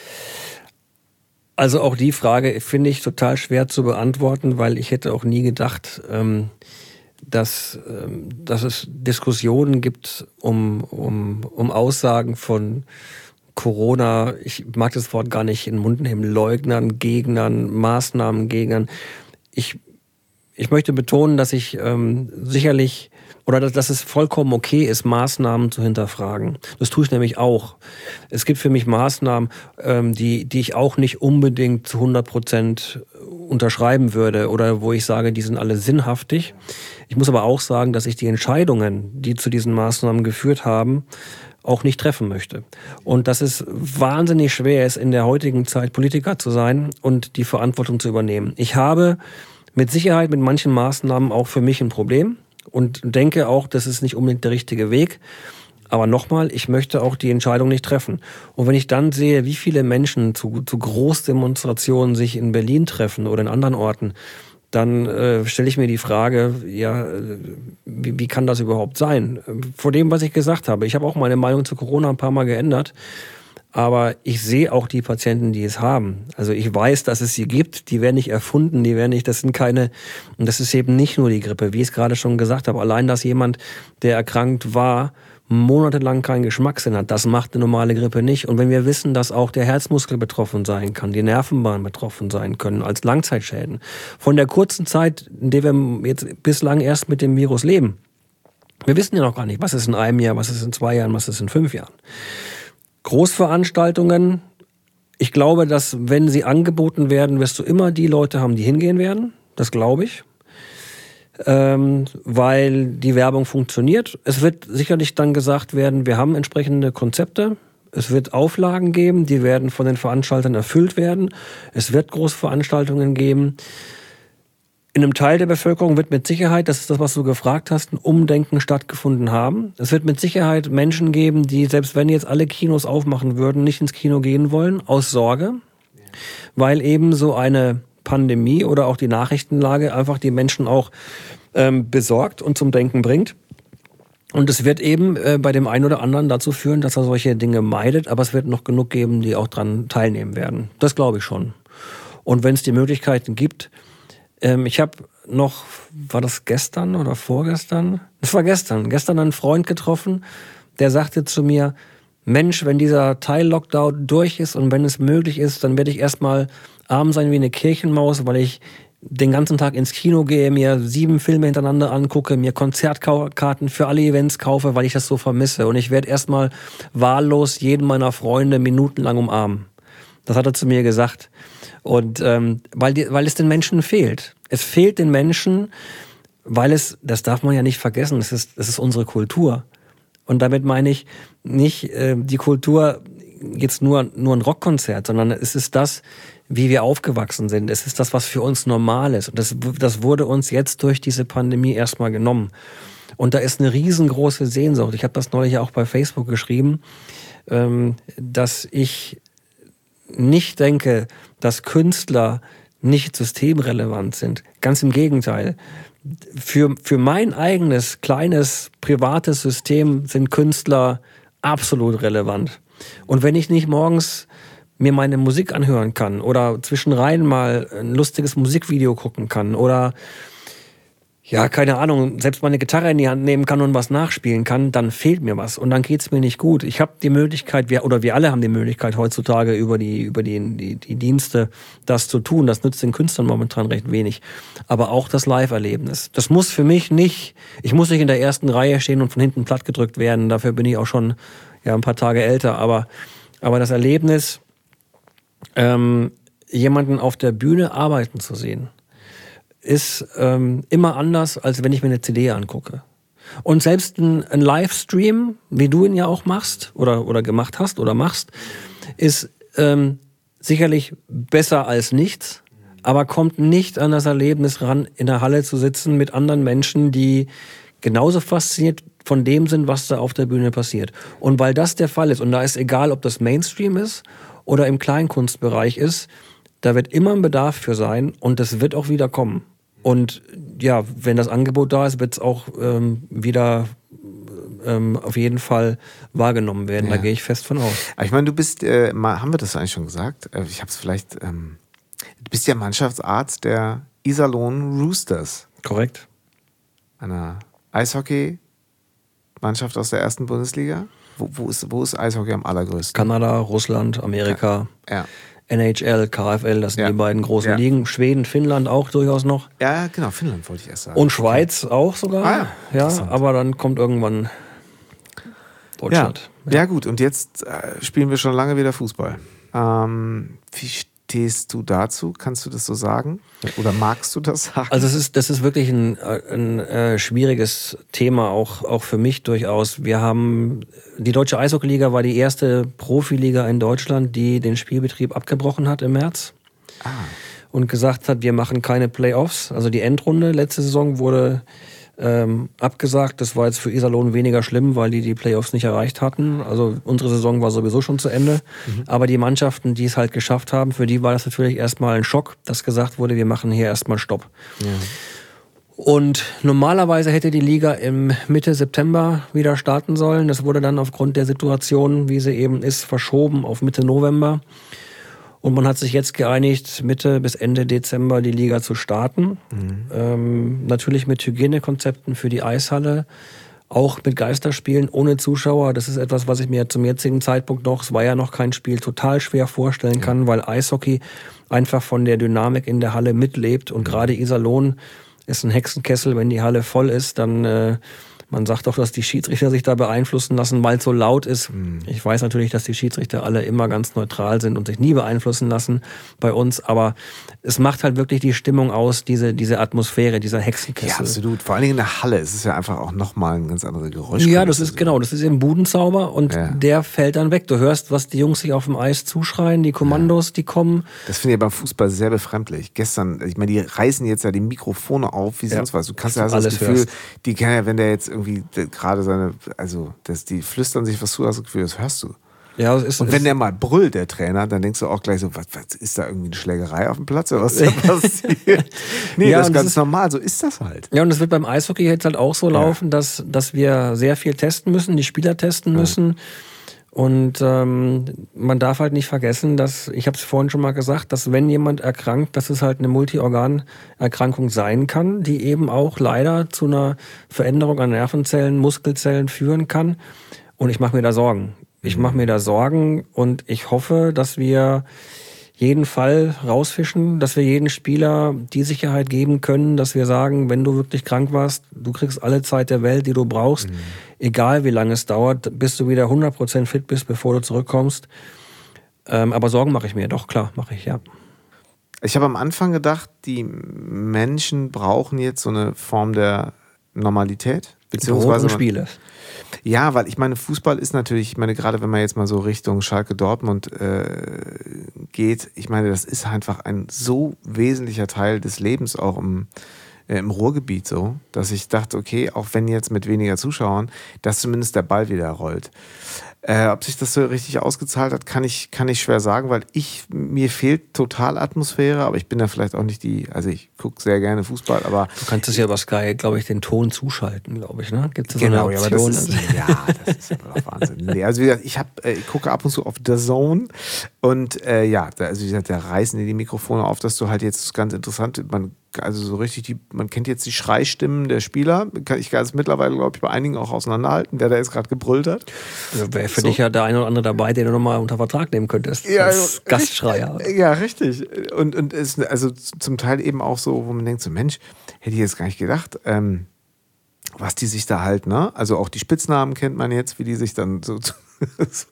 Also auch die Frage finde ich total schwer zu beantworten, weil ich hätte auch nie gedacht, ähm, dass, ähm, dass es Diskussionen gibt um, um, um Aussagen von Corona, ich mag das Wort gar nicht in den Mund nehmen, Leugnern, Gegnern, Maßnahmengegnern. Ich, ich möchte betonen, dass ich ähm, sicherlich, oder dass, dass es vollkommen okay ist, Maßnahmen zu hinterfragen. Das tue ich nämlich auch. Es gibt für mich Maßnahmen, ähm, die, die ich auch nicht unbedingt zu hundert Prozent unterschreiben würde oder wo ich sage, die sind alle sinnhaftig. Ich muss aber auch sagen, dass ich die Entscheidungen, die zu diesen Maßnahmen geführt haben, auch nicht treffen möchte. Und dass es wahnsinnig schwer ist, in der heutigen Zeit Politiker zu sein und die Verantwortung zu übernehmen. Ich habe mit Sicherheit mit manchen Maßnahmen auch für mich ein Problem und denke auch, das ist nicht unbedingt der richtige Weg. Aber nochmal, ich möchte auch die Entscheidung nicht treffen. Und wenn ich dann sehe, wie viele Menschen zu, zu Großdemonstrationen sich in Berlin treffen oder in anderen Orten, dann äh, stelle ich mir die Frage, ja, wie, wie kann das überhaupt sein? Vor dem, was ich gesagt habe. Ich habe auch meine Meinung zu Corona ein paar Mal geändert. Aber ich sehe auch die Patienten, die es haben. Also ich weiß, dass es sie gibt. Die werden nicht erfunden, die werden nicht, das sind keine, und das ist eben nicht nur die Grippe, wie ich es gerade schon gesagt habe. Allein, dass jemand, der erkrankt war, monatelang keinen Geschmackssinn hat, das macht eine normale Grippe nicht. Und wenn wir wissen, dass auch der Herzmuskel betroffen sein kann, die Nervenbahnen betroffen sein können als Langzeitschäden, von der kurzen Zeit, in der wir jetzt bislang erst mit dem Virus leben, wir wissen ja noch gar nicht, was ist in einem Jahr, was ist in zwei Jahren, was ist in fünf Jahren. Großveranstaltungen ich glaube, dass wenn sie angeboten werden, wirst du immer die Leute haben, die hingehen werden. Das glaube ich. Ähm, weil die Werbung funktioniert. Es wird sicherlich dann gesagt werden, wir haben entsprechende Konzepte. Es wird Auflagen geben, die werden von den Veranstaltern erfüllt werden. Es wird Großveranstaltungen geben. In einem Teil der Bevölkerung wird mit Sicherheit, das ist das, was du gefragt hast, ein Umdenken stattgefunden haben. Es wird mit Sicherheit Menschen geben, die, selbst wenn jetzt alle Kinos aufmachen würden, nicht ins Kino gehen wollen, aus Sorge, weil eben so eine Pandemie oder auch die Nachrichtenlage einfach die Menschen auch ähm, besorgt und zum Denken bringt. Und es wird eben äh, bei dem einen oder anderen dazu führen, dass er solche Dinge meidet, aber es wird noch genug geben, die auch dran teilnehmen werden. Das glaube ich schon. Und wenn es die Möglichkeiten gibt, ähm, ich habe noch, war das gestern oder vorgestern? Das war gestern. Gestern einen Freund getroffen, der sagte zu mir, Mensch, wenn dieser Teil-Lockdown durch ist und wenn es möglich ist, dann werde ich erstmal arm sein wie eine Kirchenmaus, weil ich den ganzen Tag ins Kino gehe, mir sieben Filme hintereinander angucke, mir Konzertkarten für alle Events kaufe, weil ich das so vermisse. Und ich werde erstmal wahllos jeden meiner Freunde minutenlang umarmen. Das hat er zu mir gesagt. Und ähm, weil, die, weil es den Menschen fehlt. Es fehlt den Menschen, weil es, das darf man ja nicht vergessen, es ist, es ist unsere Kultur. Und damit meine ich nicht äh, die Kultur jetzt nur, nur ein Rockkonzert, sondern es ist das, wie wir aufgewachsen sind. Es ist das, was für uns normal ist. Und das, das wurde uns jetzt durch diese Pandemie erstmal genommen. Und da ist eine riesengroße Sehnsucht. Ich habe das neulich auch bei Facebook geschrieben, ähm, dass ich nicht denke, dass Künstler nicht systemrelevant sind. Ganz im Gegenteil. Für, für mein eigenes, kleines, privates System sind Künstler absolut relevant. Und wenn ich nicht morgens mir meine Musik anhören kann oder zwischenrein mal ein lustiges Musikvideo gucken kann oder, ja, keine Ahnung, selbst meine Gitarre in die Hand nehmen kann und was nachspielen kann, dann fehlt mir was und dann geht's mir nicht gut. Ich habe die Möglichkeit, wir, oder wir alle haben die Möglichkeit heutzutage über die, über die, die, die Dienste das zu tun. Das nützt den Künstlern momentan recht wenig. Aber auch das Live-Erlebnis. Das muss für mich nicht, ich muss nicht in der ersten Reihe stehen und von hinten plattgedrückt werden. Dafür bin ich auch schon ja, ein paar Tage älter. Aber, aber das Erlebnis, ähm, jemanden auf der Bühne arbeiten zu sehen, ist ähm, immer anders, als wenn ich mir eine C D angucke. Und selbst ein, ein Livestream, wie du ihn ja auch machst oder, oder gemacht hast oder machst, ist ähm, sicherlich besser als nichts, aber kommt nicht an das Erlebnis ran, in der Halle zu sitzen mit anderen Menschen, die genauso fasziniert von dem sind, was da auf der Bühne passiert. Und weil das der Fall ist, und da ist egal, ob das Mainstream ist oder im Kleinkunstbereich ist, da wird immer ein Bedarf für sein und das wird auch wieder kommen. Und ja, wenn das Angebot da ist, wird es auch ähm, wieder ähm, auf jeden Fall wahrgenommen werden. Ja. Da gehe ich fest von aus. Aber ich meine, du bist, äh, mal, haben wir das eigentlich schon gesagt? Ich habe es vielleicht, ähm, du bist ja Mannschaftsarzt der Iserlohn Roosters. Korrekt. Einer Eishockey-Mannschaft aus der ersten Bundesliga. Wo, wo, ist, wo ist Eishockey am allergrößten? Kanada, Russland, Amerika. Ja. ja. N H L, K F L, das sind ja. die beiden großen ja. Ligen. Schweden, Finnland auch durchaus noch. Ja, genau, Finnland wollte ich erst sagen. Und Schweiz okay. auch sogar. Ah, ja, ja, aber dann kommt irgendwann Deutschland. Ja, ja. ja gut, und jetzt äh, spielen wir schon lange wieder Fußball. Ähm, wie stehst du dazu? Kannst du das so sagen? Oder magst du das sagen? Also es ist, das ist wirklich ein, ein äh, schwieriges Thema, auch, auch für mich durchaus. Wir haben, die Deutsche Eishockeyliga war die erste Profiliga in Deutschland, die den Spielbetrieb abgebrochen hat im März. Ah. Und gesagt hat, wir machen keine Playoffs. Also die Endrunde letzte Saison wurde ähm, abgesagt. Das war jetzt für Iserlohn weniger schlimm, weil die die Playoffs nicht erreicht hatten. Also unsere Saison war sowieso schon zu Ende. Mhm. Aber die Mannschaften, die es halt geschafft haben, für die war das natürlich erstmal ein Schock, dass gesagt wurde, wir machen hier erstmal Stopp. Ja. Und normalerweise hätte die Liga im Mitte September wieder starten sollen. Das wurde dann aufgrund der Situation, wie sie eben ist, verschoben auf Mitte November. Und man hat sich jetzt geeinigt, Mitte bis Ende Dezember die Liga zu starten. Mhm. Ähm, natürlich mit Hygienekonzepten für die Eishalle, auch mit Geisterspielen ohne Zuschauer. Das ist etwas, was ich mir zum jetzigen Zeitpunkt noch, es war ja noch kein Spiel, total schwer vorstellen kann, ja. weil Eishockey einfach von der Dynamik in der Halle mitlebt. Und mhm. gerade Iserlohn ist ein Hexenkessel. Wenn die Halle voll ist, dann äh, Man sagt doch, dass die Schiedsrichter sich da beeinflussen lassen, weil es so laut ist. Mhm. Ich weiß natürlich, dass die Schiedsrichter alle immer ganz neutral sind und sich nie beeinflussen lassen bei uns, aber es macht halt wirklich die Stimmung aus, diese, diese Atmosphäre, dieser Hexenkessel. Ja, absolut. Vor allen Dingen in der Halle ist es ja einfach auch nochmal ein ganz anderes Geräusch. Ja, das ist genau, das ist eben Budenzauber und ja. der fällt dann weg. Du hörst, was die Jungs sich auf dem Eis zuschreien, die Kommandos, ja. die kommen. Das finde ich beim Fußball sehr befremdlich. Gestern, ich meine, die reißen jetzt ja die Mikrofone auf, wie sonst ja. was. Du kannst ja also das Gefühl, hörst. die kennen ja, wenn der jetzt irgendwie gerade seine, also das, die flüstern sich was zu, hast du das Gefühl, das hörst du. Ja, es ist, und wenn der mal brüllt, der Trainer, dann denkst du auch gleich so, was, was ist da irgendwie eine Schlägerei auf dem Platz oder was da passiert? Nee, ja, das ist ganz ist, normal, so ist das halt. Ja, und es wird beim Eishockey jetzt halt auch so ja. laufen, dass, dass wir sehr viel testen müssen, die Spieler testen müssen. Ja. Und ähm, man darf halt nicht vergessen, dass, ich habe es vorhin schon mal gesagt, dass wenn jemand erkrankt, dass es halt eine Multiorganerkrankung sein kann, die eben auch leider zu einer Veränderung an Nervenzellen, Muskelzellen führen kann. Und ich mache mir da Sorgen. Ich mache mir da Sorgen und ich hoffe, dass wir jeden Fall rausfischen, dass wir jeden Spieler die Sicherheit geben können, dass wir sagen, wenn du wirklich krank warst, du kriegst alle Zeit der Welt, die du brauchst, mhm. egal wie lange es dauert, bis du wieder hundert Prozent fit bist, bevor du zurückkommst. Ähm, aber Sorgen mache ich mir, doch klar, mache ich, ja. Ich habe am Anfang gedacht, die Menschen brauchen jetzt so eine Form der Normalität, beziehungsweise Spiele. Ja, weil ich meine, Fußball ist natürlich, ich meine, gerade wenn man jetzt mal so Richtung Schalke Dortmund äh, geht, ich meine, das ist einfach ein so wesentlicher Teil des Lebens auch im, äh, im Ruhrgebiet so, dass ich dachte, okay, auch wenn jetzt mit weniger Zuschauern, dass zumindest der Ball wieder rollt. Äh, ob sich das so richtig ausgezahlt hat, kann ich, kann ich schwer sagen, weil ich, mir fehlt total Atmosphäre, aber ich bin da vielleicht auch nicht die, also ich gucke sehr gerne Fußball, aber... Du kannst es ja über Sky, glaube ich, den Ton zuschalten, glaube ich, ne? Gibt's da genau, so eine ja, aber das ist, ja, das ist aber Wahnsinn. Nee, also wie gesagt, ich, hab, äh, ich gucke ab und zu auf The Zone und äh, ja, da, also wie gesagt, da reißen die die Mikrofone auf, dass du halt jetzt ganz interessant, man also so richtig, die, man kennt jetzt die Schreistimmen der Spieler. Ich kann es mittlerweile, glaube ich, bei einigen auch auseinanderhalten, wer da jetzt gerade gebrüllt hat. Also wäre für so. dich ja der eine oder andere dabei, den du nochmal unter Vertrag nehmen könntest. Ja, als Gastschreier. Richtig, ja, richtig. Und, und es ist also zum Teil eben auch so, wo man denkt, so Mensch, hätte ich jetzt gar nicht gedacht, ähm, was die sich da halt, ne? Also auch die Spitznamen kennt man jetzt, wie die sich dann so... so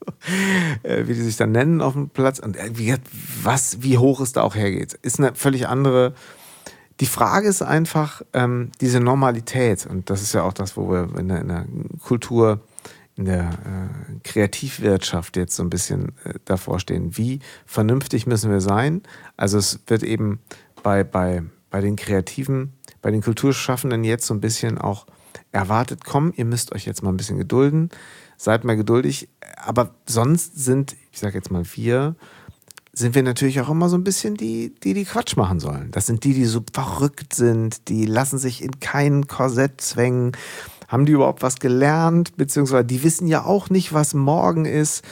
äh, wie die sich dann nennen auf dem Platz. Und äh, wie, was, wie hoch es da auch hergeht. Ist eine völlig andere... Die Frage ist einfach, ähm, diese Normalität, und das ist ja auch das, wo wir in der, in der Kultur, in der äh, Kreativwirtschaft jetzt so ein bisschen äh, davor stehen. Wie vernünftig müssen wir sein? Also es wird eben bei, bei, bei den Kreativen, bei den Kulturschaffenden jetzt so ein bisschen auch erwartet, komm, ihr müsst euch jetzt mal ein bisschen gedulden, seid mal geduldig. Aber sonst sind, ich sage jetzt mal wir, sind wir natürlich auch immer so ein bisschen die, die die Quatsch machen sollen. Das sind die, die so verrückt sind, die lassen sich in kein Korsett zwängen. Haben die überhaupt was gelernt? Beziehungsweise die wissen ja auch nicht, was morgen ist.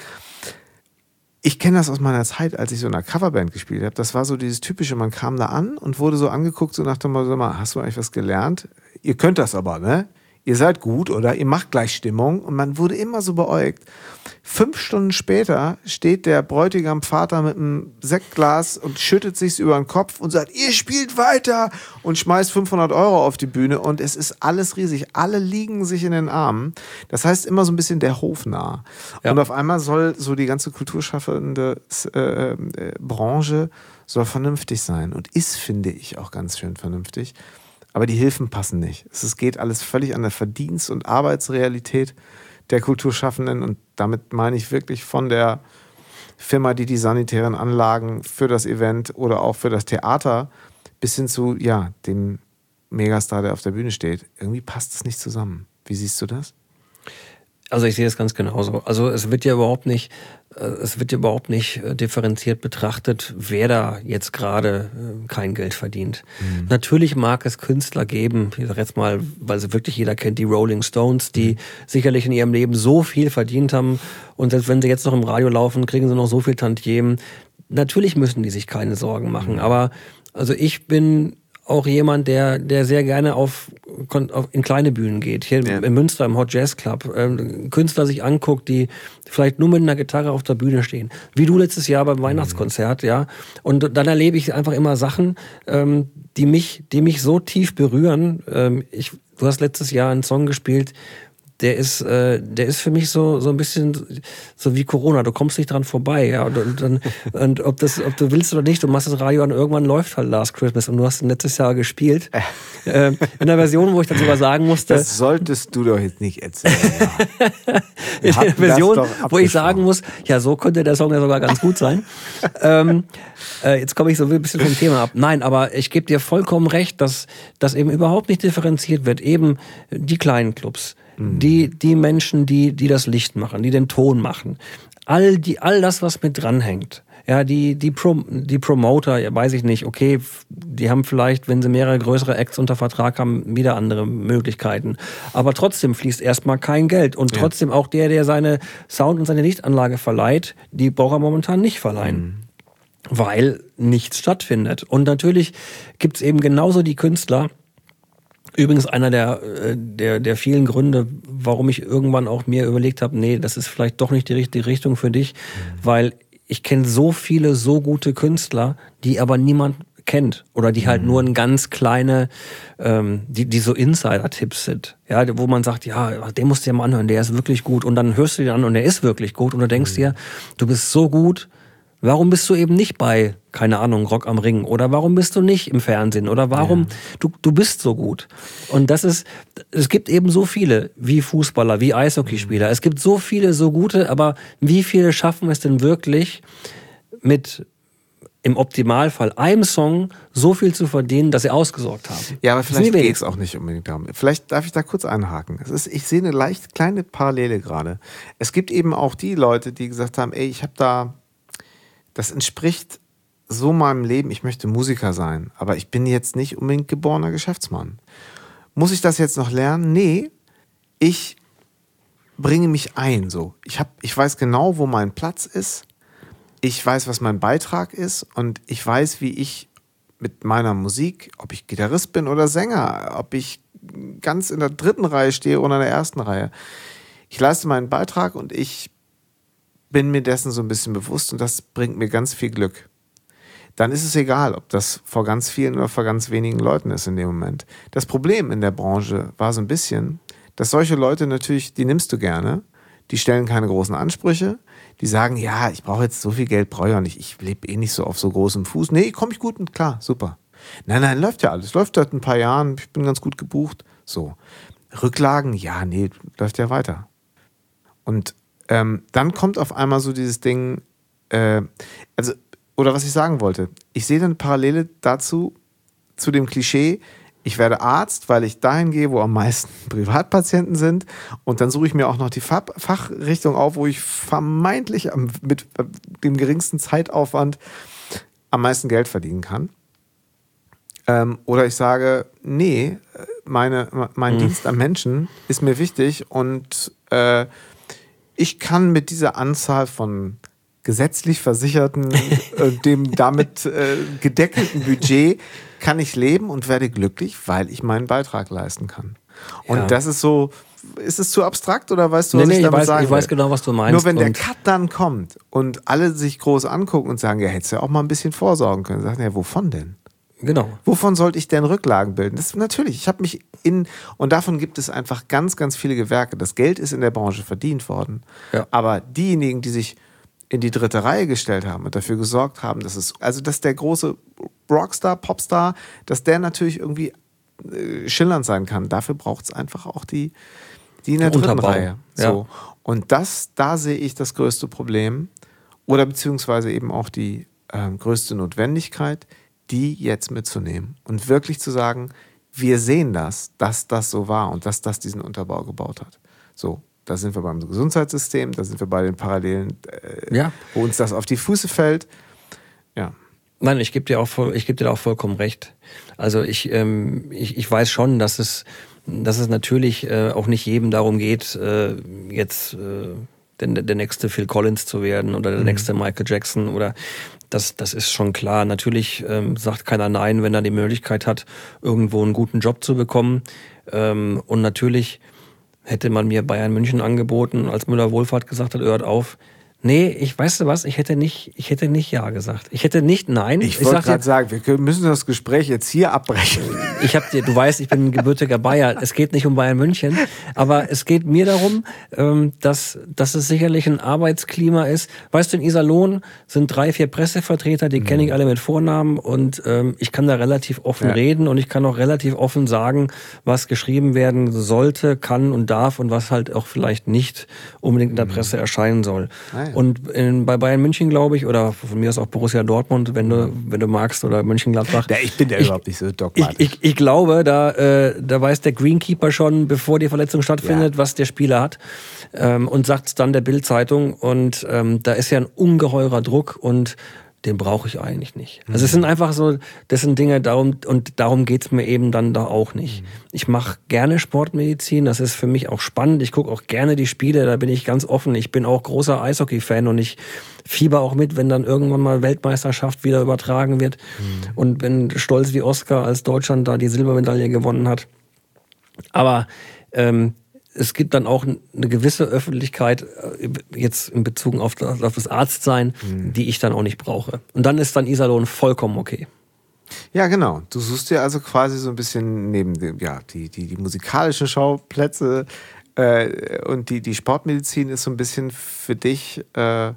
Ich kenne das aus meiner Zeit, als ich so in einer Coverband gespielt habe. Das war so dieses Typische, man kam da an und wurde so angeguckt, so nach dem Motto, sag mal, hast du eigentlich was gelernt? Ihr könnt das aber, ne? Ihr seid gut oder ihr macht gleich Stimmung. Und man wurde immer so beäugt. Fünf Stunden später steht der Bräutigam-Vater mit einem Sektglas und schüttet sich's über den Kopf und sagt, ihr spielt weiter und schmeißt fünfhundert Euro auf die Bühne und es ist alles riesig. Alle liegen sich in den Armen. Das heißt immer so ein bisschen der Hof nah. Ja. Und auf einmal soll so die ganze kulturschaffende äh, äh, Branche soll vernünftig sein und ist, finde ich, auch ganz schön vernünftig. Aber die Hilfen passen nicht. Es geht alles völlig an der Verdienst- und Arbeitsrealität der Kulturschaffenden. Und damit meine ich wirklich von der Firma, die die sanitären Anlagen für das Event oder auch für das Theater bis hin zu ja, dem Megastar, der auf der Bühne steht. Irgendwie passt es nicht zusammen. Wie siehst du das? Also ich sehe das ganz genauso. Also es wird ja überhaupt nicht, es wird ja überhaupt nicht differenziert betrachtet, wer da jetzt gerade kein Geld verdient. Mhm. Natürlich mag es Künstler geben, ich sag jetzt mal, weil sie wirklich jeder kennt, die Rolling Stones, die mhm. sicherlich in ihrem Leben so viel verdient haben und selbst wenn sie jetzt noch im Radio laufen, kriegen sie noch so viel Tantiemen. Natürlich müssen die sich keine Sorgen machen, mhm. aber also ich bin auch jemand, der, der sehr gerne auf in kleine Bühnen geht, hier ja. in Münster im Hot Jazz Club, ähm, Künstler sich anguckt, die vielleicht nur mit einer Gitarre auf der Bühne stehen, wie du letztes Jahr beim Weihnachtskonzert, ja, und dann erlebe ich einfach immer Sachen, ähm, die mich, die mich so tief berühren. Ähm, ich, du hast letztes Jahr einen Song gespielt, der ist, äh, der ist für mich so so ein bisschen so wie Corona. Du kommst nicht dran vorbei, ja. Und, und, und, und ob das, ob du willst oder nicht, du machst das Radio an, irgendwann läuft halt Last Christmas und du hast ihn letztes Jahr gespielt äh, in einer Version, wo ich dann sogar sagen musste. Das solltest du doch jetzt nicht erzählen. Ja. In einer Version, wo ich sagen muss, ja, so könnte der Song ja sogar ganz gut sein. ähm, äh, jetzt komme ich so ein bisschen vom Thema ab. Nein, aber ich gebe dir vollkommen recht, dass dass eben überhaupt nicht differenziert wird. Eben die kleinen Clubs. Die, die Menschen, die, die das Licht machen, die den Ton machen. All die, all das, was mit dranhängt. Ja, die, die, Pro, die Promoter, ja, weiß ich nicht, okay, die haben vielleicht, wenn sie mehrere größere Acts unter Vertrag haben, wieder andere Möglichkeiten. Aber trotzdem fließt erstmal kein Geld. Und trotzdem ja. auch der, der seine Sound- und seine Lichtanlage verleiht, die braucht er momentan nicht verleihen. Mhm. Weil nichts stattfindet. Und natürlich gibt's eben genauso die Künstler. Übrigens einer der, der, der vielen Gründe, warum ich irgendwann auch mir überlegt habe, nee, das ist vielleicht doch nicht die richtige Richtung für dich, mhm. weil ich kenne so viele so gute Künstler, die aber niemand kennt oder die halt mhm. nur ein ganz kleine, ähm, die, die so Insider-Tipps sind, ja, wo man sagt, ja, den musst du dir mal anhören, der ist wirklich gut und dann hörst du den an und der ist wirklich gut und du denkst mhm. dir, du bist so gut, warum bist du eben nicht bei, keine Ahnung, Rock am Ring? Oder warum bist du nicht im Fernsehen? Oder warum, ja. du, du bist so gut? Und das ist, es gibt eben so viele, wie Fußballer, wie Eishockeyspieler. Mhm. Es gibt so viele, so gute, aber wie viele schaffen es denn wirklich, mit, im Optimalfall, einem Song so viel zu verdienen, dass sie ausgesorgt haben? Ja, aber vielleicht geht es auch nicht unbedingt darum. Vielleicht darf ich da kurz einhaken. Es ist, ich sehe eine leicht kleine Parallele gerade. Es gibt eben auch die Leute, die gesagt haben, ey, ich habe da, das entspricht so meinem Leben, ich möchte Musiker sein, aber ich bin jetzt nicht unbedingt geborener Geschäftsmann. Muss ich das jetzt noch lernen? Nee, ich bringe mich ein. So. Ich, hab, ich weiß genau, wo mein Platz ist, ich weiß, was mein Beitrag ist und ich weiß, wie ich mit meiner Musik, ob ich Gitarrist bin oder Sänger, ob ich ganz in der dritten Reihe stehe oder in der ersten Reihe, ich leiste meinen Beitrag und ich bin mir dessen so ein bisschen bewusst und das bringt mir ganz viel Glück. Dann ist es egal, ob das vor ganz vielen oder vor ganz wenigen Leuten ist in dem Moment. Das Problem in der Branche war so ein bisschen, dass solche Leute natürlich, die nimmst du gerne, die stellen keine großen Ansprüche, die sagen, ja, ich brauche jetzt so viel Geld, brauche ich auch nicht, ich lebe eh nicht so auf so großem Fuß. Nee, komme ich gut und klar, super. Nein, nein, läuft ja alles, läuft seit ein paar Jahren, ich bin ganz gut gebucht. So. Rücklagen, ja, nee, läuft ja weiter. Und Ähm, dann kommt auf einmal so dieses Ding, äh, also, oder was ich sagen wollte, ich sehe eine Parallele dazu, zu dem Klischee, ich werde Arzt, weil ich dahin gehe, wo am meisten Privatpatienten sind und dann suche ich mir auch noch die Fach- Fachrichtung auf, wo ich vermeintlich am, mit dem geringsten Zeitaufwand am meisten Geld verdienen kann. Ähm, oder ich sage, nee, meine, mein mhm. Dienst am Menschen ist mir wichtig und äh, ich kann mit dieser Anzahl von gesetzlich Versicherten und dem damit äh, gedeckelten Budget kann ich leben und werde glücklich, weil ich meinen Beitrag leisten kann. Und ja. das ist so, ist es zu abstrakt oder weißt du, was nee, ich nee, damit ich weiß, sagen ich weiß genau, was du meinst. Nur wenn der Cut dann kommt und alle sich groß angucken und sagen, ja, hättest du ja auch mal ein bisschen vorsorgen können. Sagen, ja, wovon denn? Genau. Wovon sollte ich denn Rücklagen bilden? Das ist natürlich, ich habe mich in, und davon gibt es einfach ganz, ganz viele Gewerke. Das Geld ist in der Branche verdient worden. Ja. Aber diejenigen, die sich in die dritte Reihe gestellt haben und dafür gesorgt haben, dass es, also dass der große Rockstar, Popstar, dass der natürlich irgendwie äh, schillernd sein kann. Dafür braucht es einfach auch die, die in der dritten Unterbau. Reihe. So. Ja. Und das, da sehe ich das größte Problem oder beziehungsweise eben auch die äh, größte Notwendigkeit, die jetzt mitzunehmen und wirklich zu sagen, wir sehen das, dass das so war und dass das diesen Unterbau gebaut hat. So, da sind wir beim Gesundheitssystem, da sind wir bei den Parallelen, äh, ja. wo uns das auf die Füße fällt. Ja. Nein, ich gebe dir auch voll, ich gebe dir auch vollkommen recht. Also ich, ähm, ich, ich weiß schon, dass es, dass es natürlich äh, auch nicht jedem darum geht, äh, jetzt äh, der, der nächste Phil Collins zu werden oder der mhm. nächste Michael Jackson oder Das, das ist schon klar. Natürlich ähm, sagt keiner nein, wenn er die Möglichkeit hat, irgendwo einen guten Job zu bekommen. Ähm, und natürlich hätte man mir Bayern München angeboten, als Müller-Wohlfahrt gesagt hat, hört auf. Nee, ich weißt du was, ich hätte nicht, ich hätte nicht Ja gesagt. Ich hätte nicht Nein. Ich wollte gerade sagen, wir müssen das Gespräch jetzt hier abbrechen. Ich hab dir, du weißt, ich bin ein gebürtiger Bayer. Es geht nicht um Bayern München, aber es geht mir darum, dass, dass es sicherlich ein Arbeitsklima ist. Weißt du, in Iserlohn sind drei, vier Pressevertreter, die mhm. kenne ich alle mit Vornamen und ähm, ich kann da relativ offen ja. reden und ich kann auch relativ offen sagen, was geschrieben werden sollte, kann und darf und was halt auch vielleicht nicht unbedingt in der Presse mhm. erscheinen soll. Ah, ja. Und in, bei Bayern München, glaube ich, oder von mir aus auch Borussia Dortmund, wenn du, wenn du magst, oder Mönchengladbach. Ja, ich bin ja überhaupt nicht so dogmatisch. Ich, ich, ich glaube, da, äh, da weiß der Greenkeeper schon, bevor die Verletzung stattfindet, ja. was der Spieler hat ähm, und sagt es dann der Bild-Zeitung. Und ähm, da ist ja ein ungeheurer Druck und den brauche ich eigentlich nicht. Also es sind einfach so, das sind Dinge, darum, und darum geht's mir eben dann da auch nicht. Ich mache gerne Sportmedizin, das ist für mich auch spannend. Ich gucke auch gerne die Spiele, da bin ich ganz offen. Ich bin auch großer Eishockey-Fan und ich fieber auch mit, wenn dann irgendwann mal Weltmeisterschaft wieder übertragen wird. Mhm. Und bin stolz wie Oscar, als Deutschland da die Silbermedaille gewonnen hat. Aber ähm, es gibt dann auch eine gewisse Öffentlichkeit, jetzt in Bezug auf das, auf das Arztsein, mhm. die ich dann auch nicht brauche. Und dann ist dann Iserlohn vollkommen okay. Ja, genau. Du suchst dir also quasi so ein bisschen neben dem, ja, die, die, die musikalischen Schauplätze äh, und die, die Sportmedizin ist so ein bisschen für dich äh,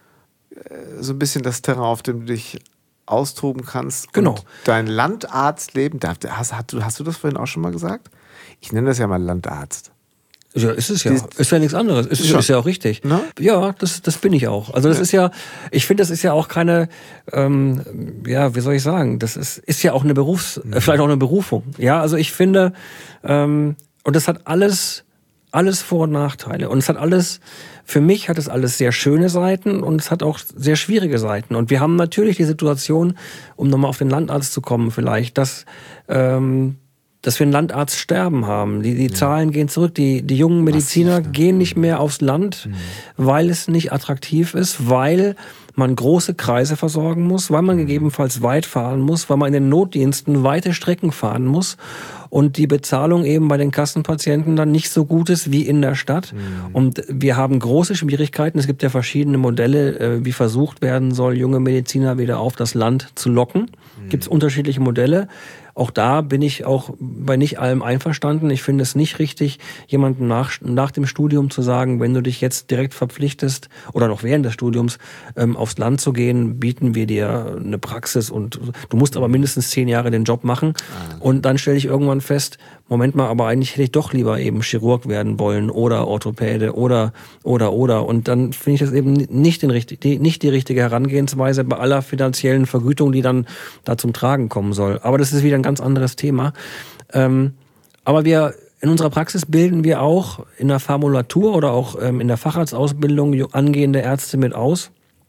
so ein bisschen das Terrain, auf dem du dich austoben kannst. Genau. Und dein Landarztleben, hast, hast, hast du das vorhin auch schon mal gesagt? Ich nenne das ja mal Landarzt. Ja, ist es ja. Ist ja nichts anderes. Ist, ist ja auch richtig. Na? Ja, das, das bin ich auch. Also das ja. ist ja, ich finde, das ist ja auch keine, ähm, ja, wie soll ich sagen, das ist, ist ja auch eine Berufs-, mhm. vielleicht auch eine Berufung. Ja, also ich finde, ähm, und das hat alles, alles Vor- und Nachteile. Und es hat alles, für mich hat es alles sehr schöne Seiten und es hat auch sehr schwierige Seiten. Und wir haben natürlich die Situation, um nochmal auf den Landarzt zu kommen vielleicht, dass, ähm, dass wir einen Landarztsterben haben. Die, die ja. Zahlen gehen zurück. Die, die jungen Mediziner Massiv, ne? gehen nicht mehr aufs Land, mhm. weil es nicht attraktiv ist, weil man große Kreise versorgen muss, weil man mhm. gegebenenfalls weit fahren muss, weil man in den Notdiensten weite Strecken fahren muss und die Bezahlung eben bei den Kassenpatienten dann nicht so gut ist wie in der Stadt. Mhm. Und wir haben große Schwierigkeiten. Es gibt ja verschiedene Modelle, wie versucht werden soll, junge Mediziner wieder auf das Land zu locken. Mhm. Gibt es unterschiedliche Modelle. Auch da bin ich auch bei nicht allem einverstanden. Ich finde es nicht richtig, jemandem nach, nach dem Studium zu sagen, wenn du dich jetzt direkt verpflichtest oder noch während des Studiums ähm, aufs Land zu gehen, bieten wir dir eine Praxis und du musst aber mindestens zehn Jahre den Job machen. Und dann stelle ich irgendwann fest, Moment mal, aber eigentlich hätte ich doch lieber eben Chirurg werden wollen oder Orthopäde oder, oder, oder. Und dann finde ich das eben nicht, den, die, nicht die richtige Herangehensweise bei aller finanziellen Vergütung, die dann da zum Tragen kommen soll. Aber das ist wieder ein ganz anderes Thema. Ähm, aber wir, in unserer Praxis bilden wir auch in der Formulatur oder auch ähm, in der Facharztausbildung angehende Ärzte mit aus.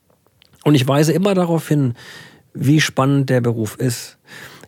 Und ich weise immer darauf hin, wie spannend der Beruf ist.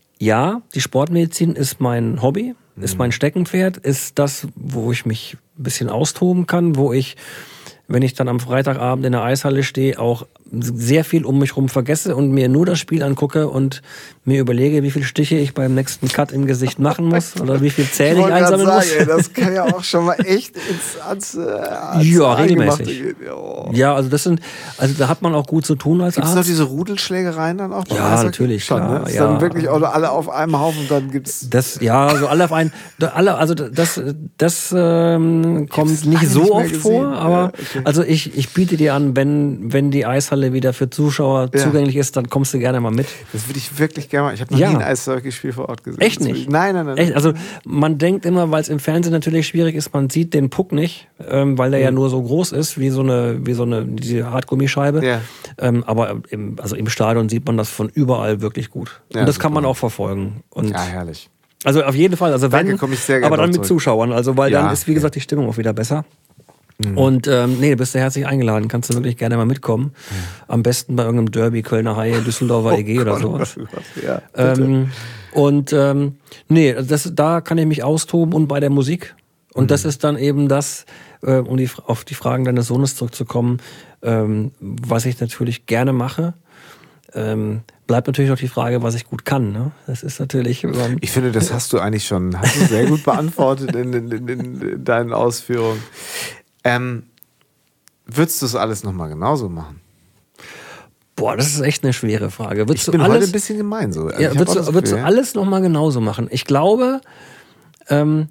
Ja, die Sportmedizin ist mein Hobby, ist mein Steckenpferd, ist das, wo ich mich ein bisschen austoben kann, wo ich, wenn ich dann am Freitagabend in der Eishalle stehe, auch sehr viel um mich rum vergesse und mir nur das Spiel angucke und mir überlege, wie viele Stiche ich beim nächsten Cut im Gesicht machen muss oder wie viel Zähne ich, ich einsammeln sagen, muss. Ey, das kann ja auch schon mal echt ins, ans, ans ja, regelmäßig. Oh. Ja, also das sind, also da hat man auch gut zu tun als gibt's Arzt. Gibt es noch diese Rudelschlägereien dann auch? Ja, Eishockey? Natürlich. Schon, klar, ne? Ist ja. dann wirklich auch alle auf einem Haufen und dann gibt's das, ja, so alle auf einen, alle, also das, das ähm, kommt nicht so nicht oft gesehen. vor, aber ja, okay. also ich, ich biete dir an, wenn, wenn die Eishalle wieder für Zuschauer ja. zugänglich ist, dann kommst du gerne mal mit. Das würde ich wirklich gerne mal. Ich habe noch ja. nie ein Eishockey-Spiel vor Ort gesehen. Echt nicht? Nein, nein, nein. Echt? Also man denkt immer, weil es im Fernsehen natürlich schwierig ist, man sieht den Puck nicht, ähm, weil der mhm. ja nur so groß ist, wie so eine, wie so eine diese Hartgummischeibe. Ja. Ähm, aber im, also im Stadion sieht man das von überall wirklich gut. Ja, und das kann man auch verfolgen. Und ja, herrlich. Also auf jeden Fall. Also Danke, wenn, komm ich sehr gerne aber dann mit zurück. Zuschauern, also weil ja, dann ist, wie okay. gesagt, die Stimmung auch wieder besser. Mhm. Und ähm, nee, du bist ja herzlich eingeladen, kannst du wirklich gerne mal mitkommen. Mhm. Am besten bei irgendeinem Derby, Kölner Haie, Düsseldorfer oh E G oder Gott, sowas. Oh Gott, ja, ähm, und ähm, nee, das, da kann ich mich austoben und bei der Musik. Und mhm. das ist dann eben das, äh, um die, auf die Fragen deines Sohnes zurückzukommen, ähm, was ich natürlich gerne mache. ähm, bleibt natürlich noch die Frage, was ich gut kann. Ne? Das ist natürlich. Ähm, ich finde, das hast du eigentlich schon hast du sehr gut beantwortet in, in, in, in deinen Ausführungen. Ähm, würdest du das alles nochmal genauso machen? Boah, das ist echt eine schwere Frage. Würdest ich bin du alles, heute ein bisschen gemein so. Also ja, würdest du, würdest du alles nochmal genauso machen? Ich glaube, ähm,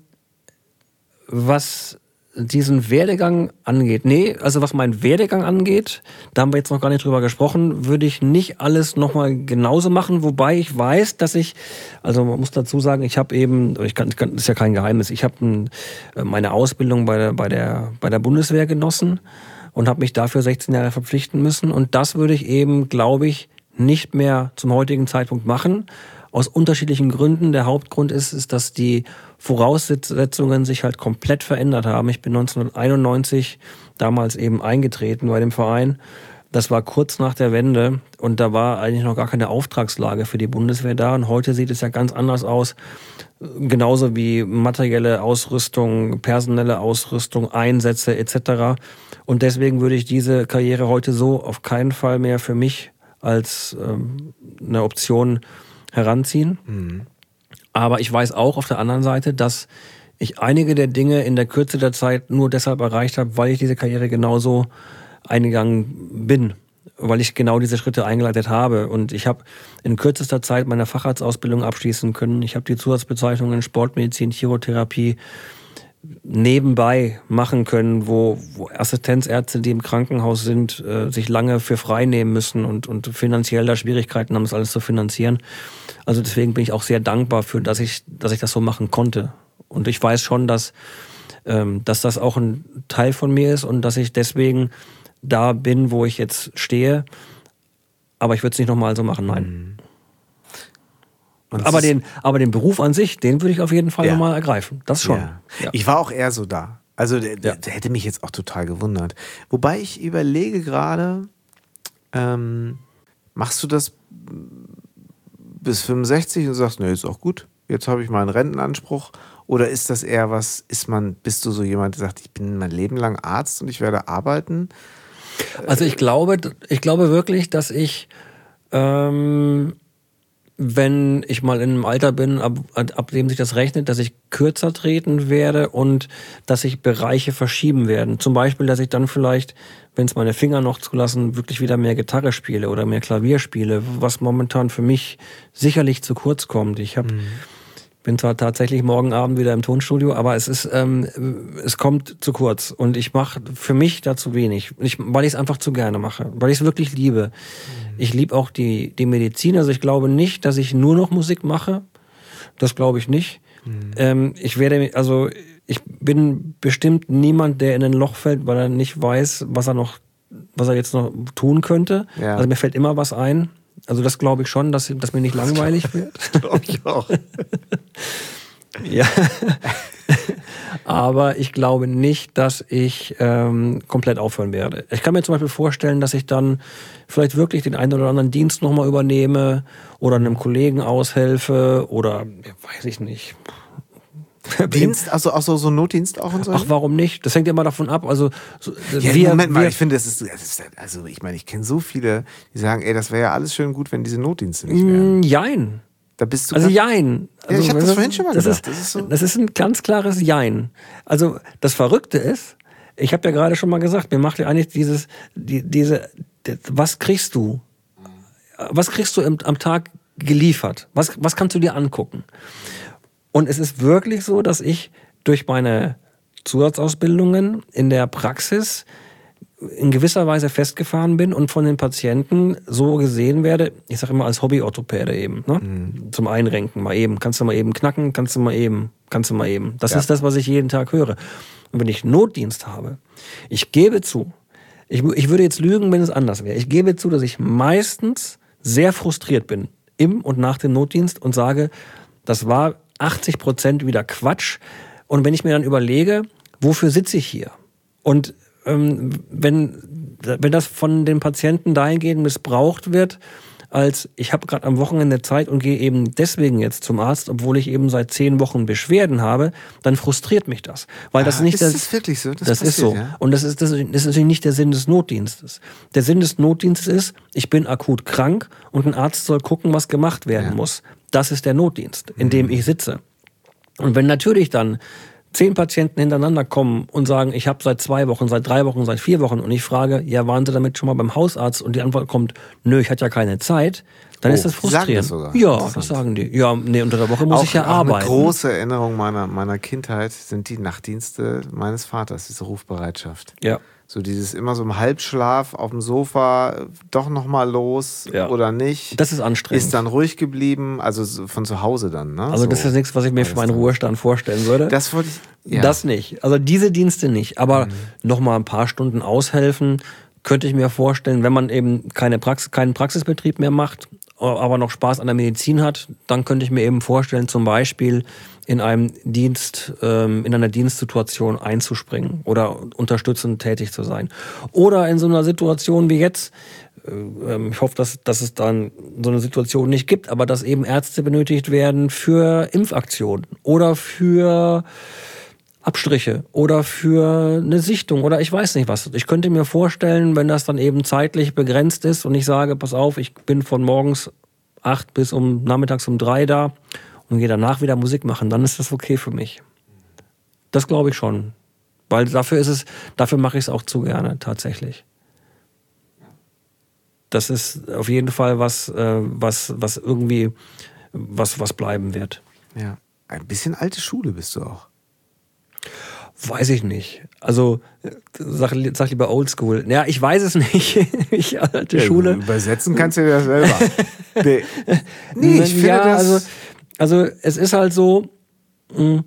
was diesen Werdegang angeht, nee, also was meinen Werdegang angeht, da haben wir jetzt noch gar nicht drüber gesprochen, würde ich nicht alles nochmal genauso machen, wobei ich weiß, dass ich, also man muss dazu sagen, ich habe eben, ich kann, ich kann, das ist ja kein Geheimnis, ich habe meine Ausbildung bei der, bei der, bei der Bundeswehr genossen und habe mich dafür sechzehn Jahre verpflichten müssen und das würde ich eben, glaube ich, nicht mehr zum heutigen Zeitpunkt machen. Aus unterschiedlichen Gründen. Der Hauptgrund ist, ist, dass die Voraussetzungen sich halt komplett verändert haben. Ich bin neunzehnhunderteinundneunzig damals eben eingetreten bei dem Verein. Das war kurz nach der Wende und da war eigentlich noch gar keine Auftragslage für die Bundeswehr da. Und heute sieht es ja ganz anders aus. Genauso wie materielle Ausrüstung, personelle Ausrüstung, Einsätze et cetera. Und deswegen würde ich diese Karriere heute so auf keinen Fall mehr für mich als ähm, eine Option heranziehen. Mhm. Aber ich weiß auch auf der anderen Seite, dass ich einige der Dinge in der Kürze der Zeit nur deshalb erreicht habe, weil ich diese Karriere genauso eingegangen bin, weil ich genau diese Schritte eingeleitet habe. Und ich habe in kürzester Zeit meine Facharztausbildung abschließen können. Ich habe die Zusatzbezeichnungen Sportmedizin, Chirotherapie nebenbei machen können, wo, wo Assistenzärzte, die im Krankenhaus sind, äh, sich lange für frei nehmen müssen und, und finanziell da Schwierigkeiten haben, das alles zu finanzieren. Also deswegen bin ich auch sehr dankbar für, dass ich, dass ich das so machen konnte. Und ich weiß schon, dass, ähm, dass das auch ein Teil von mir ist und dass ich deswegen da bin, wo ich jetzt stehe. Aber ich würde es nicht nochmal so machen, nein. Mhm. Aber den, aber den Beruf an sich, den würde ich auf jeden Fall ja. nochmal ergreifen. Das schon. Ja. Ja. Ich war auch eher so da. Also der, der, der hätte mich jetzt auch total gewundert. Wobei ich überlege gerade, ähm, machst du das bis fünfundsechzig und sagst, nee, ist auch gut, jetzt habe ich meinen Rentenanspruch? Oder ist das eher was, ist man, bist du so jemand, der sagt, ich bin mein Leben lang Arzt und ich werde arbeiten? Also ich glaube, ich glaube wirklich, dass ich ähm, wenn ich mal in einem Alter bin, ab, ab dem sich das rechnet, dass ich kürzer treten werde und dass sich Bereiche verschieben werden. Zum Beispiel, dass ich dann vielleicht, wenn es meine Finger noch zulassen, wirklich wieder mehr Gitarre spiele oder mehr Klavier spiele, was momentan für mich sicherlich zu kurz kommt. Ich habe... Mhm. bin zwar tatsächlich morgen Abend wieder im Tonstudio, aber es ist, ähm, es kommt zu kurz und ich mache für mich da zu wenig, ich, weil ich es einfach zu gerne mache, weil ich es wirklich liebe. Mhm. Ich liebe auch die, die Medizin, also ich glaube nicht, dass ich nur noch Musik mache, das glaube ich nicht. Mhm. Ähm, ich werde, also ich bin bestimmt niemand, der in ein Loch fällt, weil er nicht weiß, was er noch, was er jetzt noch tun könnte. Ja. Also mir fällt immer was ein. Also das glaube ich schon, dass, dass mir nicht das langweilig wird. Glaube ich auch. Ja. Aber ich glaube nicht, dass ich ähm, komplett aufhören werde. Ich kann mir zum Beispiel vorstellen, dass ich dann vielleicht wirklich den einen oder anderen Dienst nochmal übernehme oder einem Kollegen aushelfe oder, ja, weiß ich nicht. Dienst, also auch so, so Notdienst auch und so? Ach, warum nicht? Das hängt ja immer davon ab. Also, so, ja, wir, Moment mal, wir, ich finde, das ist, das ist, also ich meine, ich kenne so viele, die sagen, ey, das wäre ja alles schön gut, wenn diese Notdienste nicht wären. Jein. Da bist du also jein. Also, ja, ich habe das vorhin schon mal das gedacht. Ist, das, ist so. Das ist ein ganz klares Jein. Also das Verrückte ist, ich habe ja gerade schon mal gesagt, mir macht ja eigentlich dieses, die, diese, die, was kriegst du? Was kriegst du im, am Tag geliefert? Was, was kannst du dir angucken? Und es ist wirklich so, dass ich durch meine Zusatzausbildungen in der Praxis in gewisser Weise festgefahren bin und von den Patienten so gesehen werde, ich sage immer als Hobby-Orthopäde eben, ne? Mhm. Zum Einrenken mal eben, kannst du mal eben knacken, kannst du mal eben, kannst du mal eben. Das ja. ist das, was ich jeden Tag höre. Und wenn ich Notdienst habe, ich gebe zu, ich, ich würde jetzt lügen, wenn es anders wäre, ich gebe zu, dass ich meistens sehr frustriert bin im und nach dem Notdienst und sage, das war achtzig Prozent wieder Quatsch. Und wenn ich mir dann überlege, wofür sitze ich hier? Und ähm, wenn, wenn das von den Patienten dahingehend missbraucht wird, als ich habe gerade am Wochenende Zeit und gehe eben deswegen jetzt zum Arzt, obwohl ich eben seit zehn Wochen Beschwerden habe, dann frustriert mich das. Weil das ah, nicht ist das, das wirklich so? Das, das passiert, ist so. Ja? Und das ist, das ist natürlich nicht der Sinn des Notdienstes. Der Sinn des Notdienstes ist, ich bin akut krank und ein Arzt soll gucken, was gemacht werden Ja. muss. Das ist der Notdienst, in dem ich sitze. Und wenn natürlich dann zehn Patienten hintereinander kommen und sagen, ich habe seit zwei Wochen, seit drei Wochen, seit vier Wochen und ich frage, ja, waren Sie damit schon mal beim Hausarzt? Und die Antwort kommt, nö, ich hatte ja keine Zeit. Dann Oh, ist das die sagen frustrierend. das sogar. Ja, Interessant. das sagen die. Ja, nee, unter der Woche muss Auch, ich ja auch arbeiten. Eine große Erinnerung meiner, meiner Kindheit sind die Nachtdienste meines Vaters, diese Rufbereitschaft. Ja. So dieses immer so im Halbschlaf auf dem Sofa, doch nochmal los Ja. oder nicht. Das ist anstrengend. Ist dann ruhig geblieben, also so von zu Hause dann. Ne? Also so das ist nichts, was ich mir für meinen Ruhestand vorstellen würde. Das wollte ich, ja. Das nicht. Also diese Dienste nicht. Aber mhm. noch mal ein paar Stunden aushelfen könnte ich mir vorstellen, wenn man eben keine Praxis, keinen Praxisbetrieb mehr macht, aber noch Spaß an der Medizin hat, dann könnte ich mir eben vorstellen, zum Beispiel in einem Dienst, ähm, in einer Dienstsituation einzuspringen oder unterstützend tätig zu sein. Oder in so einer Situation wie jetzt, äh, ich hoffe, dass, dass es dann so eine Situation nicht gibt, aber dass eben Ärzte benötigt werden für Impfaktionen oder für Abstriche oder für eine Sichtung oder ich weiß nicht was. Ich könnte mir vorstellen, wenn das dann eben zeitlich begrenzt ist und ich sage, pass auf, ich bin von morgens acht bis um nachmittags um drei da und gehe danach wieder Musik machen, dann ist das okay für mich. Das glaube ich schon. Weil dafür ist es, dafür mache ich es auch zu gerne, tatsächlich. Das ist auf jeden Fall was, was, was irgendwie, was, was bleiben wird. Ja. Ein bisschen alte Schule bist du auch. Weiß ich nicht. Also sag, sag lieber Oldschool. Ja, ich weiß es nicht. Ich alte ja, Schule. Übersetzen kannst du dir das selber. nee. nee, ich finde ja, das... Also, also es ist halt so, mh,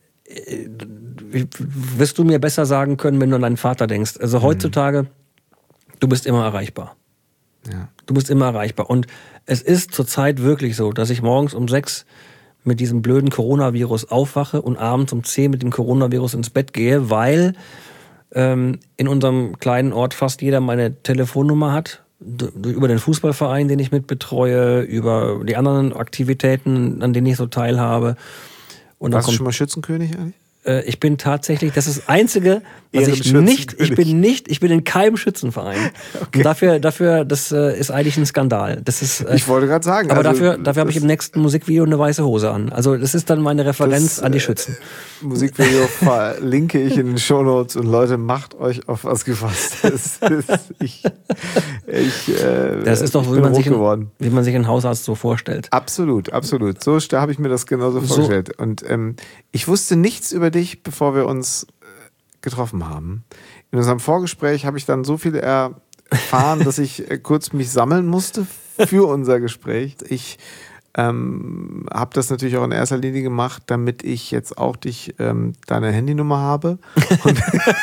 wirst du mir besser sagen können, wenn du an deinen Vater denkst. Also heutzutage, du bist immer erreichbar. Ja. Du bist immer erreichbar. Und es ist zurzeit wirklich so, dass ich morgens um sechs mit diesem blöden Coronavirus aufwache und abends um zehn mit dem Coronavirus ins Bett gehe, weil ähm, in unserem kleinen Ort fast jeder meine Telefonnummer hat, d- über den Fußballverein, den ich mitbetreue, über die anderen Aktivitäten, an denen ich so teilhabe. Und dann Warst du kommt, schon mal Schützenkönig eigentlich? äh, ich bin tatsächlich, das ist das Einzige, was ich nicht, ich bin nicht, ich bin in keinem Schützenverein. Okay. Und dafür, dafür, das äh, ist eigentlich ein Skandal. Das ist, äh, ich wollte gerade sagen. Aber also, dafür, dafür habe ich im nächsten Musikvideo eine weiße Hose an. Also das ist dann meine Referenz das, an die Schützen. Äh, Musikvideo verlinke ich in den Shownotes und Leute, macht euch auf was gefasst. Das ist, ich, ich, äh, das ist doch, wie man, sich ein, wie man sich einen Hausarzt so vorstellt. Absolut, absolut. So da habe ich mir das genauso so. vorgestellt. Und ähm, ich wusste nichts über dich, bevor wir uns getroffen haben. In unserem Vorgespräch habe ich dann so viel erfahren, dass ich kurz mich sammeln musste für unser Gespräch. Ich ähm, habe das natürlich auch in erster Linie gemacht, damit ich jetzt auch dich ähm, deine Handynummer habe. Und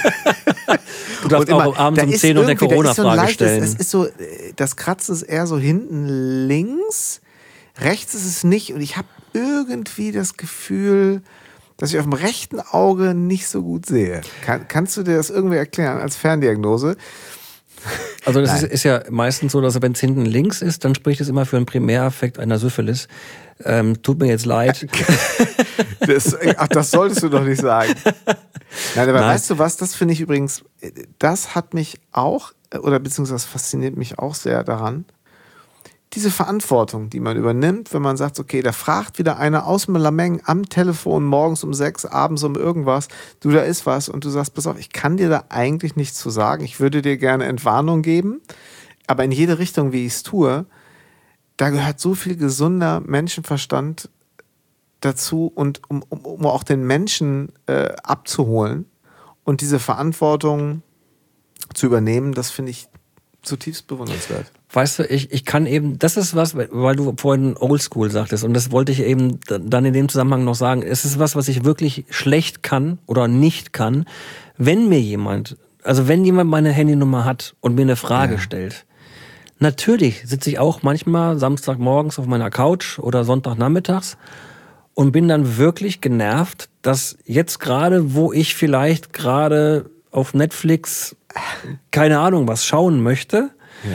du darfst immer, auch abends um zehn Uhr der Corona-Frage so stellen. Es ist so, das Kratzen ist eher so hinten links, rechts ist es nicht und ich habe irgendwie das Gefühl, dass ich auf dem rechten Auge nicht so gut sehe. Kann, kannst du dir das irgendwie erklären als Ferndiagnose? Also das ist, ist ja meistens so, dass wenn es hinten links ist, dann spricht es immer für einen Primäreffekt einer Syphilis. Ähm, tut mir jetzt leid. das, ach, das solltest du doch nicht sagen. Nein, aber Nein. weißt du was, das finde ich übrigens, das hat mich auch, oder beziehungsweise fasziniert mich auch sehr daran, diese Verantwortung, die man übernimmt, wenn man sagt, okay, da fragt wieder einer aus dem Lameng am Telefon morgens um sechs, abends um irgendwas, du, da ist was und du sagst, pass auf, ich kann dir da eigentlich nichts zu sagen, ich würde dir gerne Entwarnung geben, aber in jede Richtung, wie ich es tue, da gehört so viel gesunder Menschenverstand dazu und um, um, um auch den Menschen äh, abzuholen und diese Verantwortung zu übernehmen, das finde ich zutiefst bewundernswert. Weißt du, ich, ich kann eben, das ist was, weil du vorhin Oldschool sagtest und das wollte ich eben dann in dem Zusammenhang noch sagen, es ist was, was ich wirklich schlecht kann oder nicht kann, wenn mir jemand, also wenn jemand meine Handynummer hat und mir eine Frage ja. stellt. Natürlich sitze ich auch manchmal Samstagmorgens auf meiner Couch oder Sonntagnachmittags und bin dann wirklich genervt, dass jetzt gerade, wo ich vielleicht gerade auf Netflix keine Ahnung was schauen möchte, ja.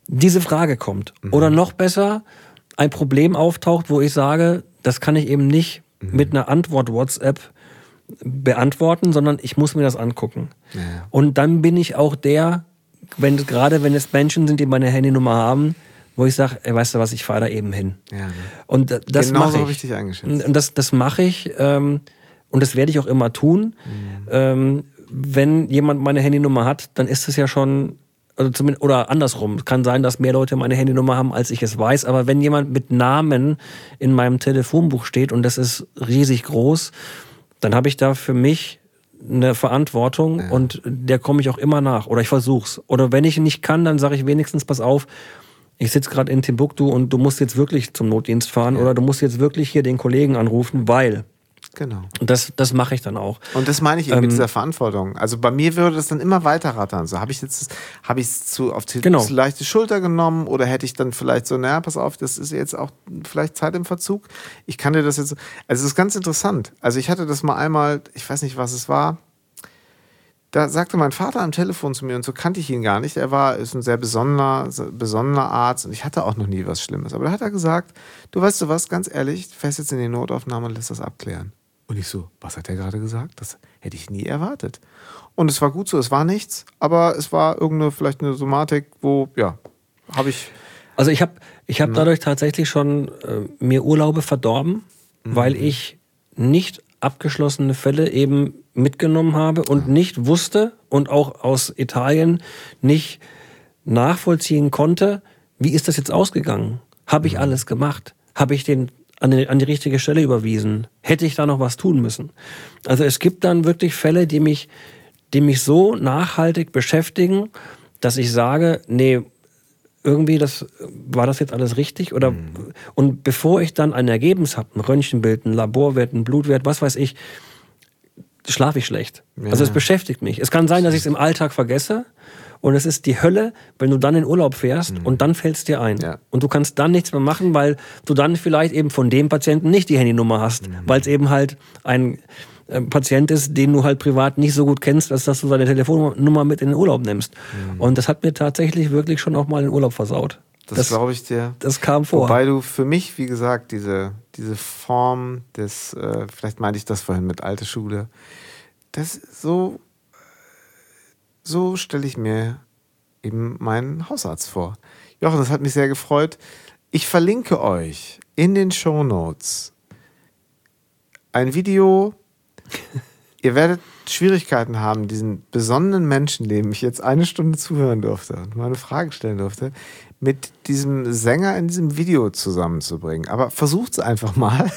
diese Frage kommt. Mhm. Oder noch besser, ein Problem auftaucht, wo ich sage, das kann ich eben nicht mhm. mit einer Antwort-WhatsApp beantworten, sondern ich muss mir das angucken. Ja. Und dann bin ich auch der, wenn gerade wenn es Menschen sind, die meine Handynummer haben, wo ich sage, ey, weißt du was, ich fahre da eben hin. Ja, ne. Und das genau mache so ich. Richtig eingeschätzt. Und das, das mache ich ähm, und das werde ich auch immer tun. Mhm. Ähm, wenn jemand meine Handynummer hat, dann ist es ja schon, also zumindest, oder andersrum. Es kann sein, dass mehr Leute meine Handynummer haben, als ich es weiß. Aber wenn jemand mit Namen in meinem Telefonbuch steht und das ist riesig groß, dann habe ich da für mich eine Verantwortung ja. und der komme ich auch immer nach. Oder ich versuch's. Oder wenn ich nicht kann, dann sage ich wenigstens, pass auf, ich sitze gerade in Timbuktu und du musst jetzt wirklich zum Notdienst fahren ja. oder du musst jetzt wirklich hier den Kollegen anrufen, weil... Genau. Das, das mache ich dann auch. Und das meine ich eben ähm, mit dieser Verantwortung. Also bei mir würde das dann immer weiter rattern. So, habe ich jetzt, habe ich es zu, auf die genau. zu leichte Schulter genommen oder hätte ich dann vielleicht so, naja, pass auf, das ist jetzt auch vielleicht Zeit im Verzug. Ich kann dir das jetzt, also es ist ganz interessant. Also ich hatte das mal einmal, ich weiß nicht, was es war. Da sagte mein Vater am Telefon zu mir, und so kannte ich ihn gar nicht. Er war, ist ein sehr besonderer, besonderer Arzt und ich hatte auch noch nie was Schlimmes. Aber da hat er gesagt, du weißt du was, ganz ehrlich, du fährst jetzt in die Notaufnahme und lässt das abklären. Und ich so, was hat er gerade gesagt? Das hätte ich nie erwartet. Und es war gut so, es war nichts, aber es war irgendeine, vielleicht eine Somatik, wo, ja, habe ich... Also ich habe ich hab dadurch tatsächlich schon äh, mir Urlaube verdorben, mhm. weil ich nicht abgeschlossene Fälle eben mitgenommen habe und ja. nicht wusste und auch aus Italien nicht nachvollziehen konnte, wie ist das jetzt ausgegangen? Habe ich mhm. alles gemacht? Habe ich den an die, an die richtige Stelle überwiesen? Hätte ich da noch was tun müssen? Also es gibt dann wirklich Fälle, die mich, die mich so nachhaltig beschäftigen, dass ich sage, nee, irgendwie das, war das jetzt alles richtig? Oder, mhm. und bevor ich dann ein Ergebnis habe, ein Röntgenbild, ein Laborwert, ein Blutwert, was weiß ich, schlafe ich schlecht. Ja. Also es beschäftigt mich. Es kann sein, dass ich es im Alltag vergesse. Und es ist die Hölle, wenn du dann in Urlaub fährst mhm. und dann fällt es dir ein. Ja. Und du kannst dann nichts mehr machen, weil du dann vielleicht eben von dem Patienten nicht die Handynummer hast, mhm. weil es eben halt ein äh, Patient ist, den du halt privat nicht so gut kennst, als dass du seine Telefonnummer mit in den Urlaub nimmst. Mhm. Und das hat mir tatsächlich wirklich schon auch mal den Urlaub versaut. Das, das glaube ich dir. Das kam vor. Wobei du für mich, wie gesagt, diese, diese Form des, äh, vielleicht meinte ich das vorhin mit alte Schule, das so... So stelle ich mir eben meinen Hausarzt vor. Jochen, das hat mich sehr gefreut. Ich verlinke euch in den Shownotes ein Video. Ihr werdet Schwierigkeiten haben, diesen besonderen Menschen, dem ich jetzt eine Stunde zuhören durfte und meine Fragen stellen durfte, mit diesem Sänger in diesem Video zusammenzubringen. Aber versucht es einfach mal.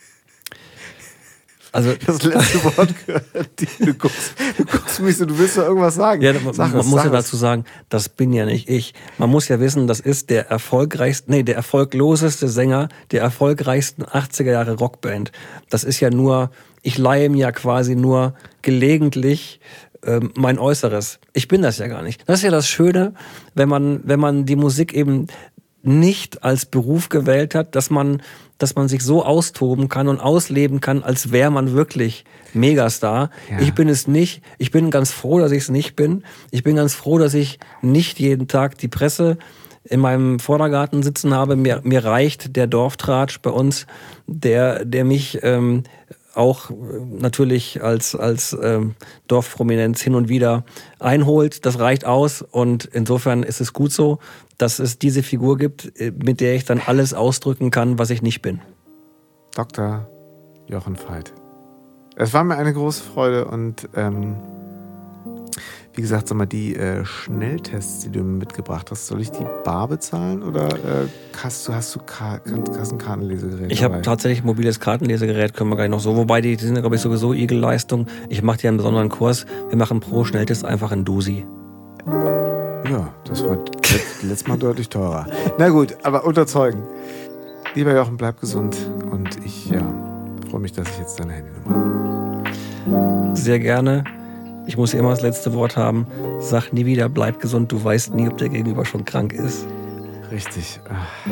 Also das letzte Wort gehört. Du guckst, du guckst mich so, du willst doch irgendwas sagen. Ja, man, sag man es, muss ja dazu sagen, das bin ja nicht ich. Man muss ja wissen, das ist der erfolgreichste, nee, der erfolgloseste Sänger der erfolgreichsten achtziger Jahre Rockband. Das ist ja nur, ich leihe ihm ja quasi nur gelegentlich ähm, mein Äußeres. Ich bin das ja gar nicht. Das ist ja das Schöne, wenn man, wenn man die Musik eben nicht als Beruf gewählt hat, dass man, dass man sich so austoben kann und ausleben kann, als wäre man wirklich Megastar. Ja. Ich bin es nicht. Ich bin ganz froh, dass ich es nicht bin. Ich bin ganz froh, dass ich nicht jeden Tag die Presse in meinem Vordergarten sitzen habe. Mir, mir reicht der Dorftratsch bei uns, der, der mich ähm, auch natürlich als, als ähm, Dorfprominenz hin und wieder einholt. Das reicht aus und insofern ist es gut so, dass es diese Figur gibt, mit der ich dann alles ausdrücken kann, was ich nicht bin. Doktor Jochen Veit. Es war mir eine große Freude und ähm, wie gesagt, sag mal, die äh, Schnelltests, die du mir mitgebracht hast, soll ich die bar bezahlen oder äh, hast du, hast du Ka- hast ein Kartenlesegerät? Ich habe tatsächlich ein mobiles Kartenlesegerät, können wir gleich noch so, wobei die, die sind, glaube ich, sowieso Igelleistung. Ich mache dir einen besonderen Kurs. Wir machen pro Schnelltest einfach einen Dusi. Ja, das war letztes Mal deutlich teurer. Na gut, aber unterzeugen. Lieber Jochen, bleib gesund und ich ja, freue mich, dass ich jetzt deine Handynummer habe. Sehr gerne. Ich muss ja immer das letzte Wort haben. Sag nie wieder, bleib gesund. Du weißt nie, ob der Gegenüber schon krank ist. Richtig.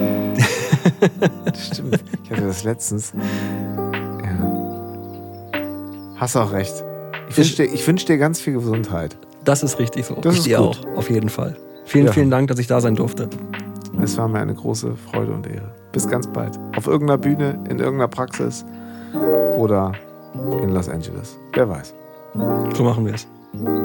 Stimmt. Ich hatte das letztens. Ja. Hast auch recht. Ich wünsche dir, ich wünsch dir ganz viel Gesundheit. Das ist richtig so. Das ich ist dir gut. auch, auf jeden Fall. Vielen, Ja. vielen Dank, dass ich da sein durfte. Es war mir eine große Freude und Ehre. Bis ganz bald. Auf irgendeiner Bühne, in irgendeiner Praxis oder in Los Angeles. Wer weiß. So machen wir es.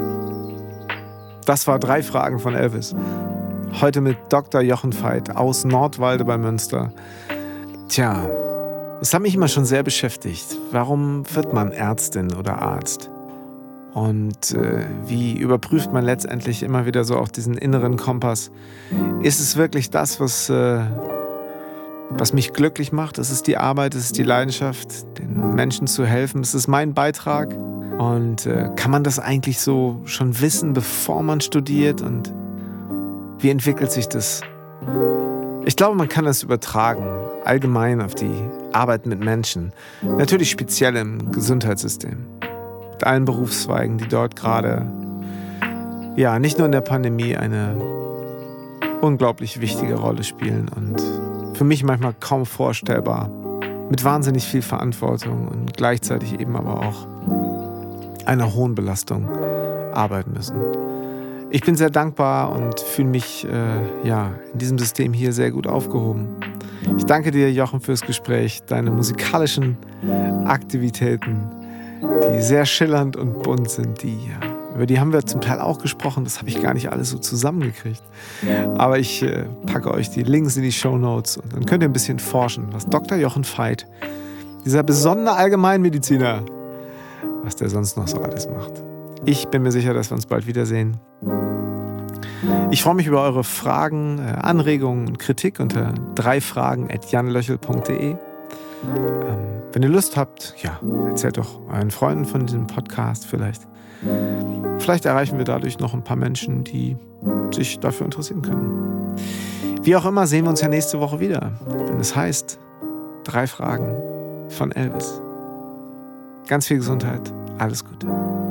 Das war drei Fragen von Elvis. Heute mit Doktor Jochen Veit aus Nordwalde bei Münster. Tja, es hat mich immer schon sehr beschäftigt. Warum wird man Ärztin oder Arzt? Und äh, wie überprüft man letztendlich immer wieder so auch diesen inneren Kompass? Ist es wirklich das, was, äh, was mich glücklich macht? Ist es die Arbeit? Ist es die Leidenschaft, den Menschen zu helfen? Ist es mein Beitrag? Und äh, kann man das eigentlich so schon wissen, bevor man studiert? Und wie entwickelt sich das? Ich glaube, man kann das übertragen, allgemein auf die Arbeit mit Menschen. Natürlich speziell im Gesundheitssystem. Mit allen Berufszweigen, die dort gerade, ja, nicht nur in der Pandemie eine unglaublich wichtige Rolle spielen und für mich manchmal kaum vorstellbar. Mit wahnsinnig viel Verantwortung und gleichzeitig eben aber auch einer hohen Belastung arbeiten müssen. Ich bin sehr dankbar und fühle mich äh, ja, in diesem System hier sehr gut aufgehoben. Ich danke dir, Jochen, fürs Gespräch, deine musikalischen Aktivitäten, die sehr schillernd und bunt sind. Die, ja, über die haben wir zum Teil auch gesprochen, das habe ich gar nicht alles so zusammengekriegt. Aber ich äh, packe euch die Links in die Shownotes und dann könnt ihr ein bisschen forschen, was Doktor Jochen Veit, dieser besondere Allgemeinmediziner, was der sonst noch so alles macht. Ich bin mir sicher, dass wir uns bald wiedersehen. Ich freue mich über eure Fragen, Anregungen und Kritik unter drei fragen at jan löchel punkt de. Ähm, wenn ihr Lust habt, ja, erzählt doch euren Freunden von diesem Podcast vielleicht. Vielleicht erreichen wir dadurch noch ein paar Menschen, die sich dafür interessieren können. Wie auch immer, sehen wir uns ja nächste Woche wieder, wenn es heißt, drei Fragen von Elvis. Ganz viel Gesundheit, alles Gute.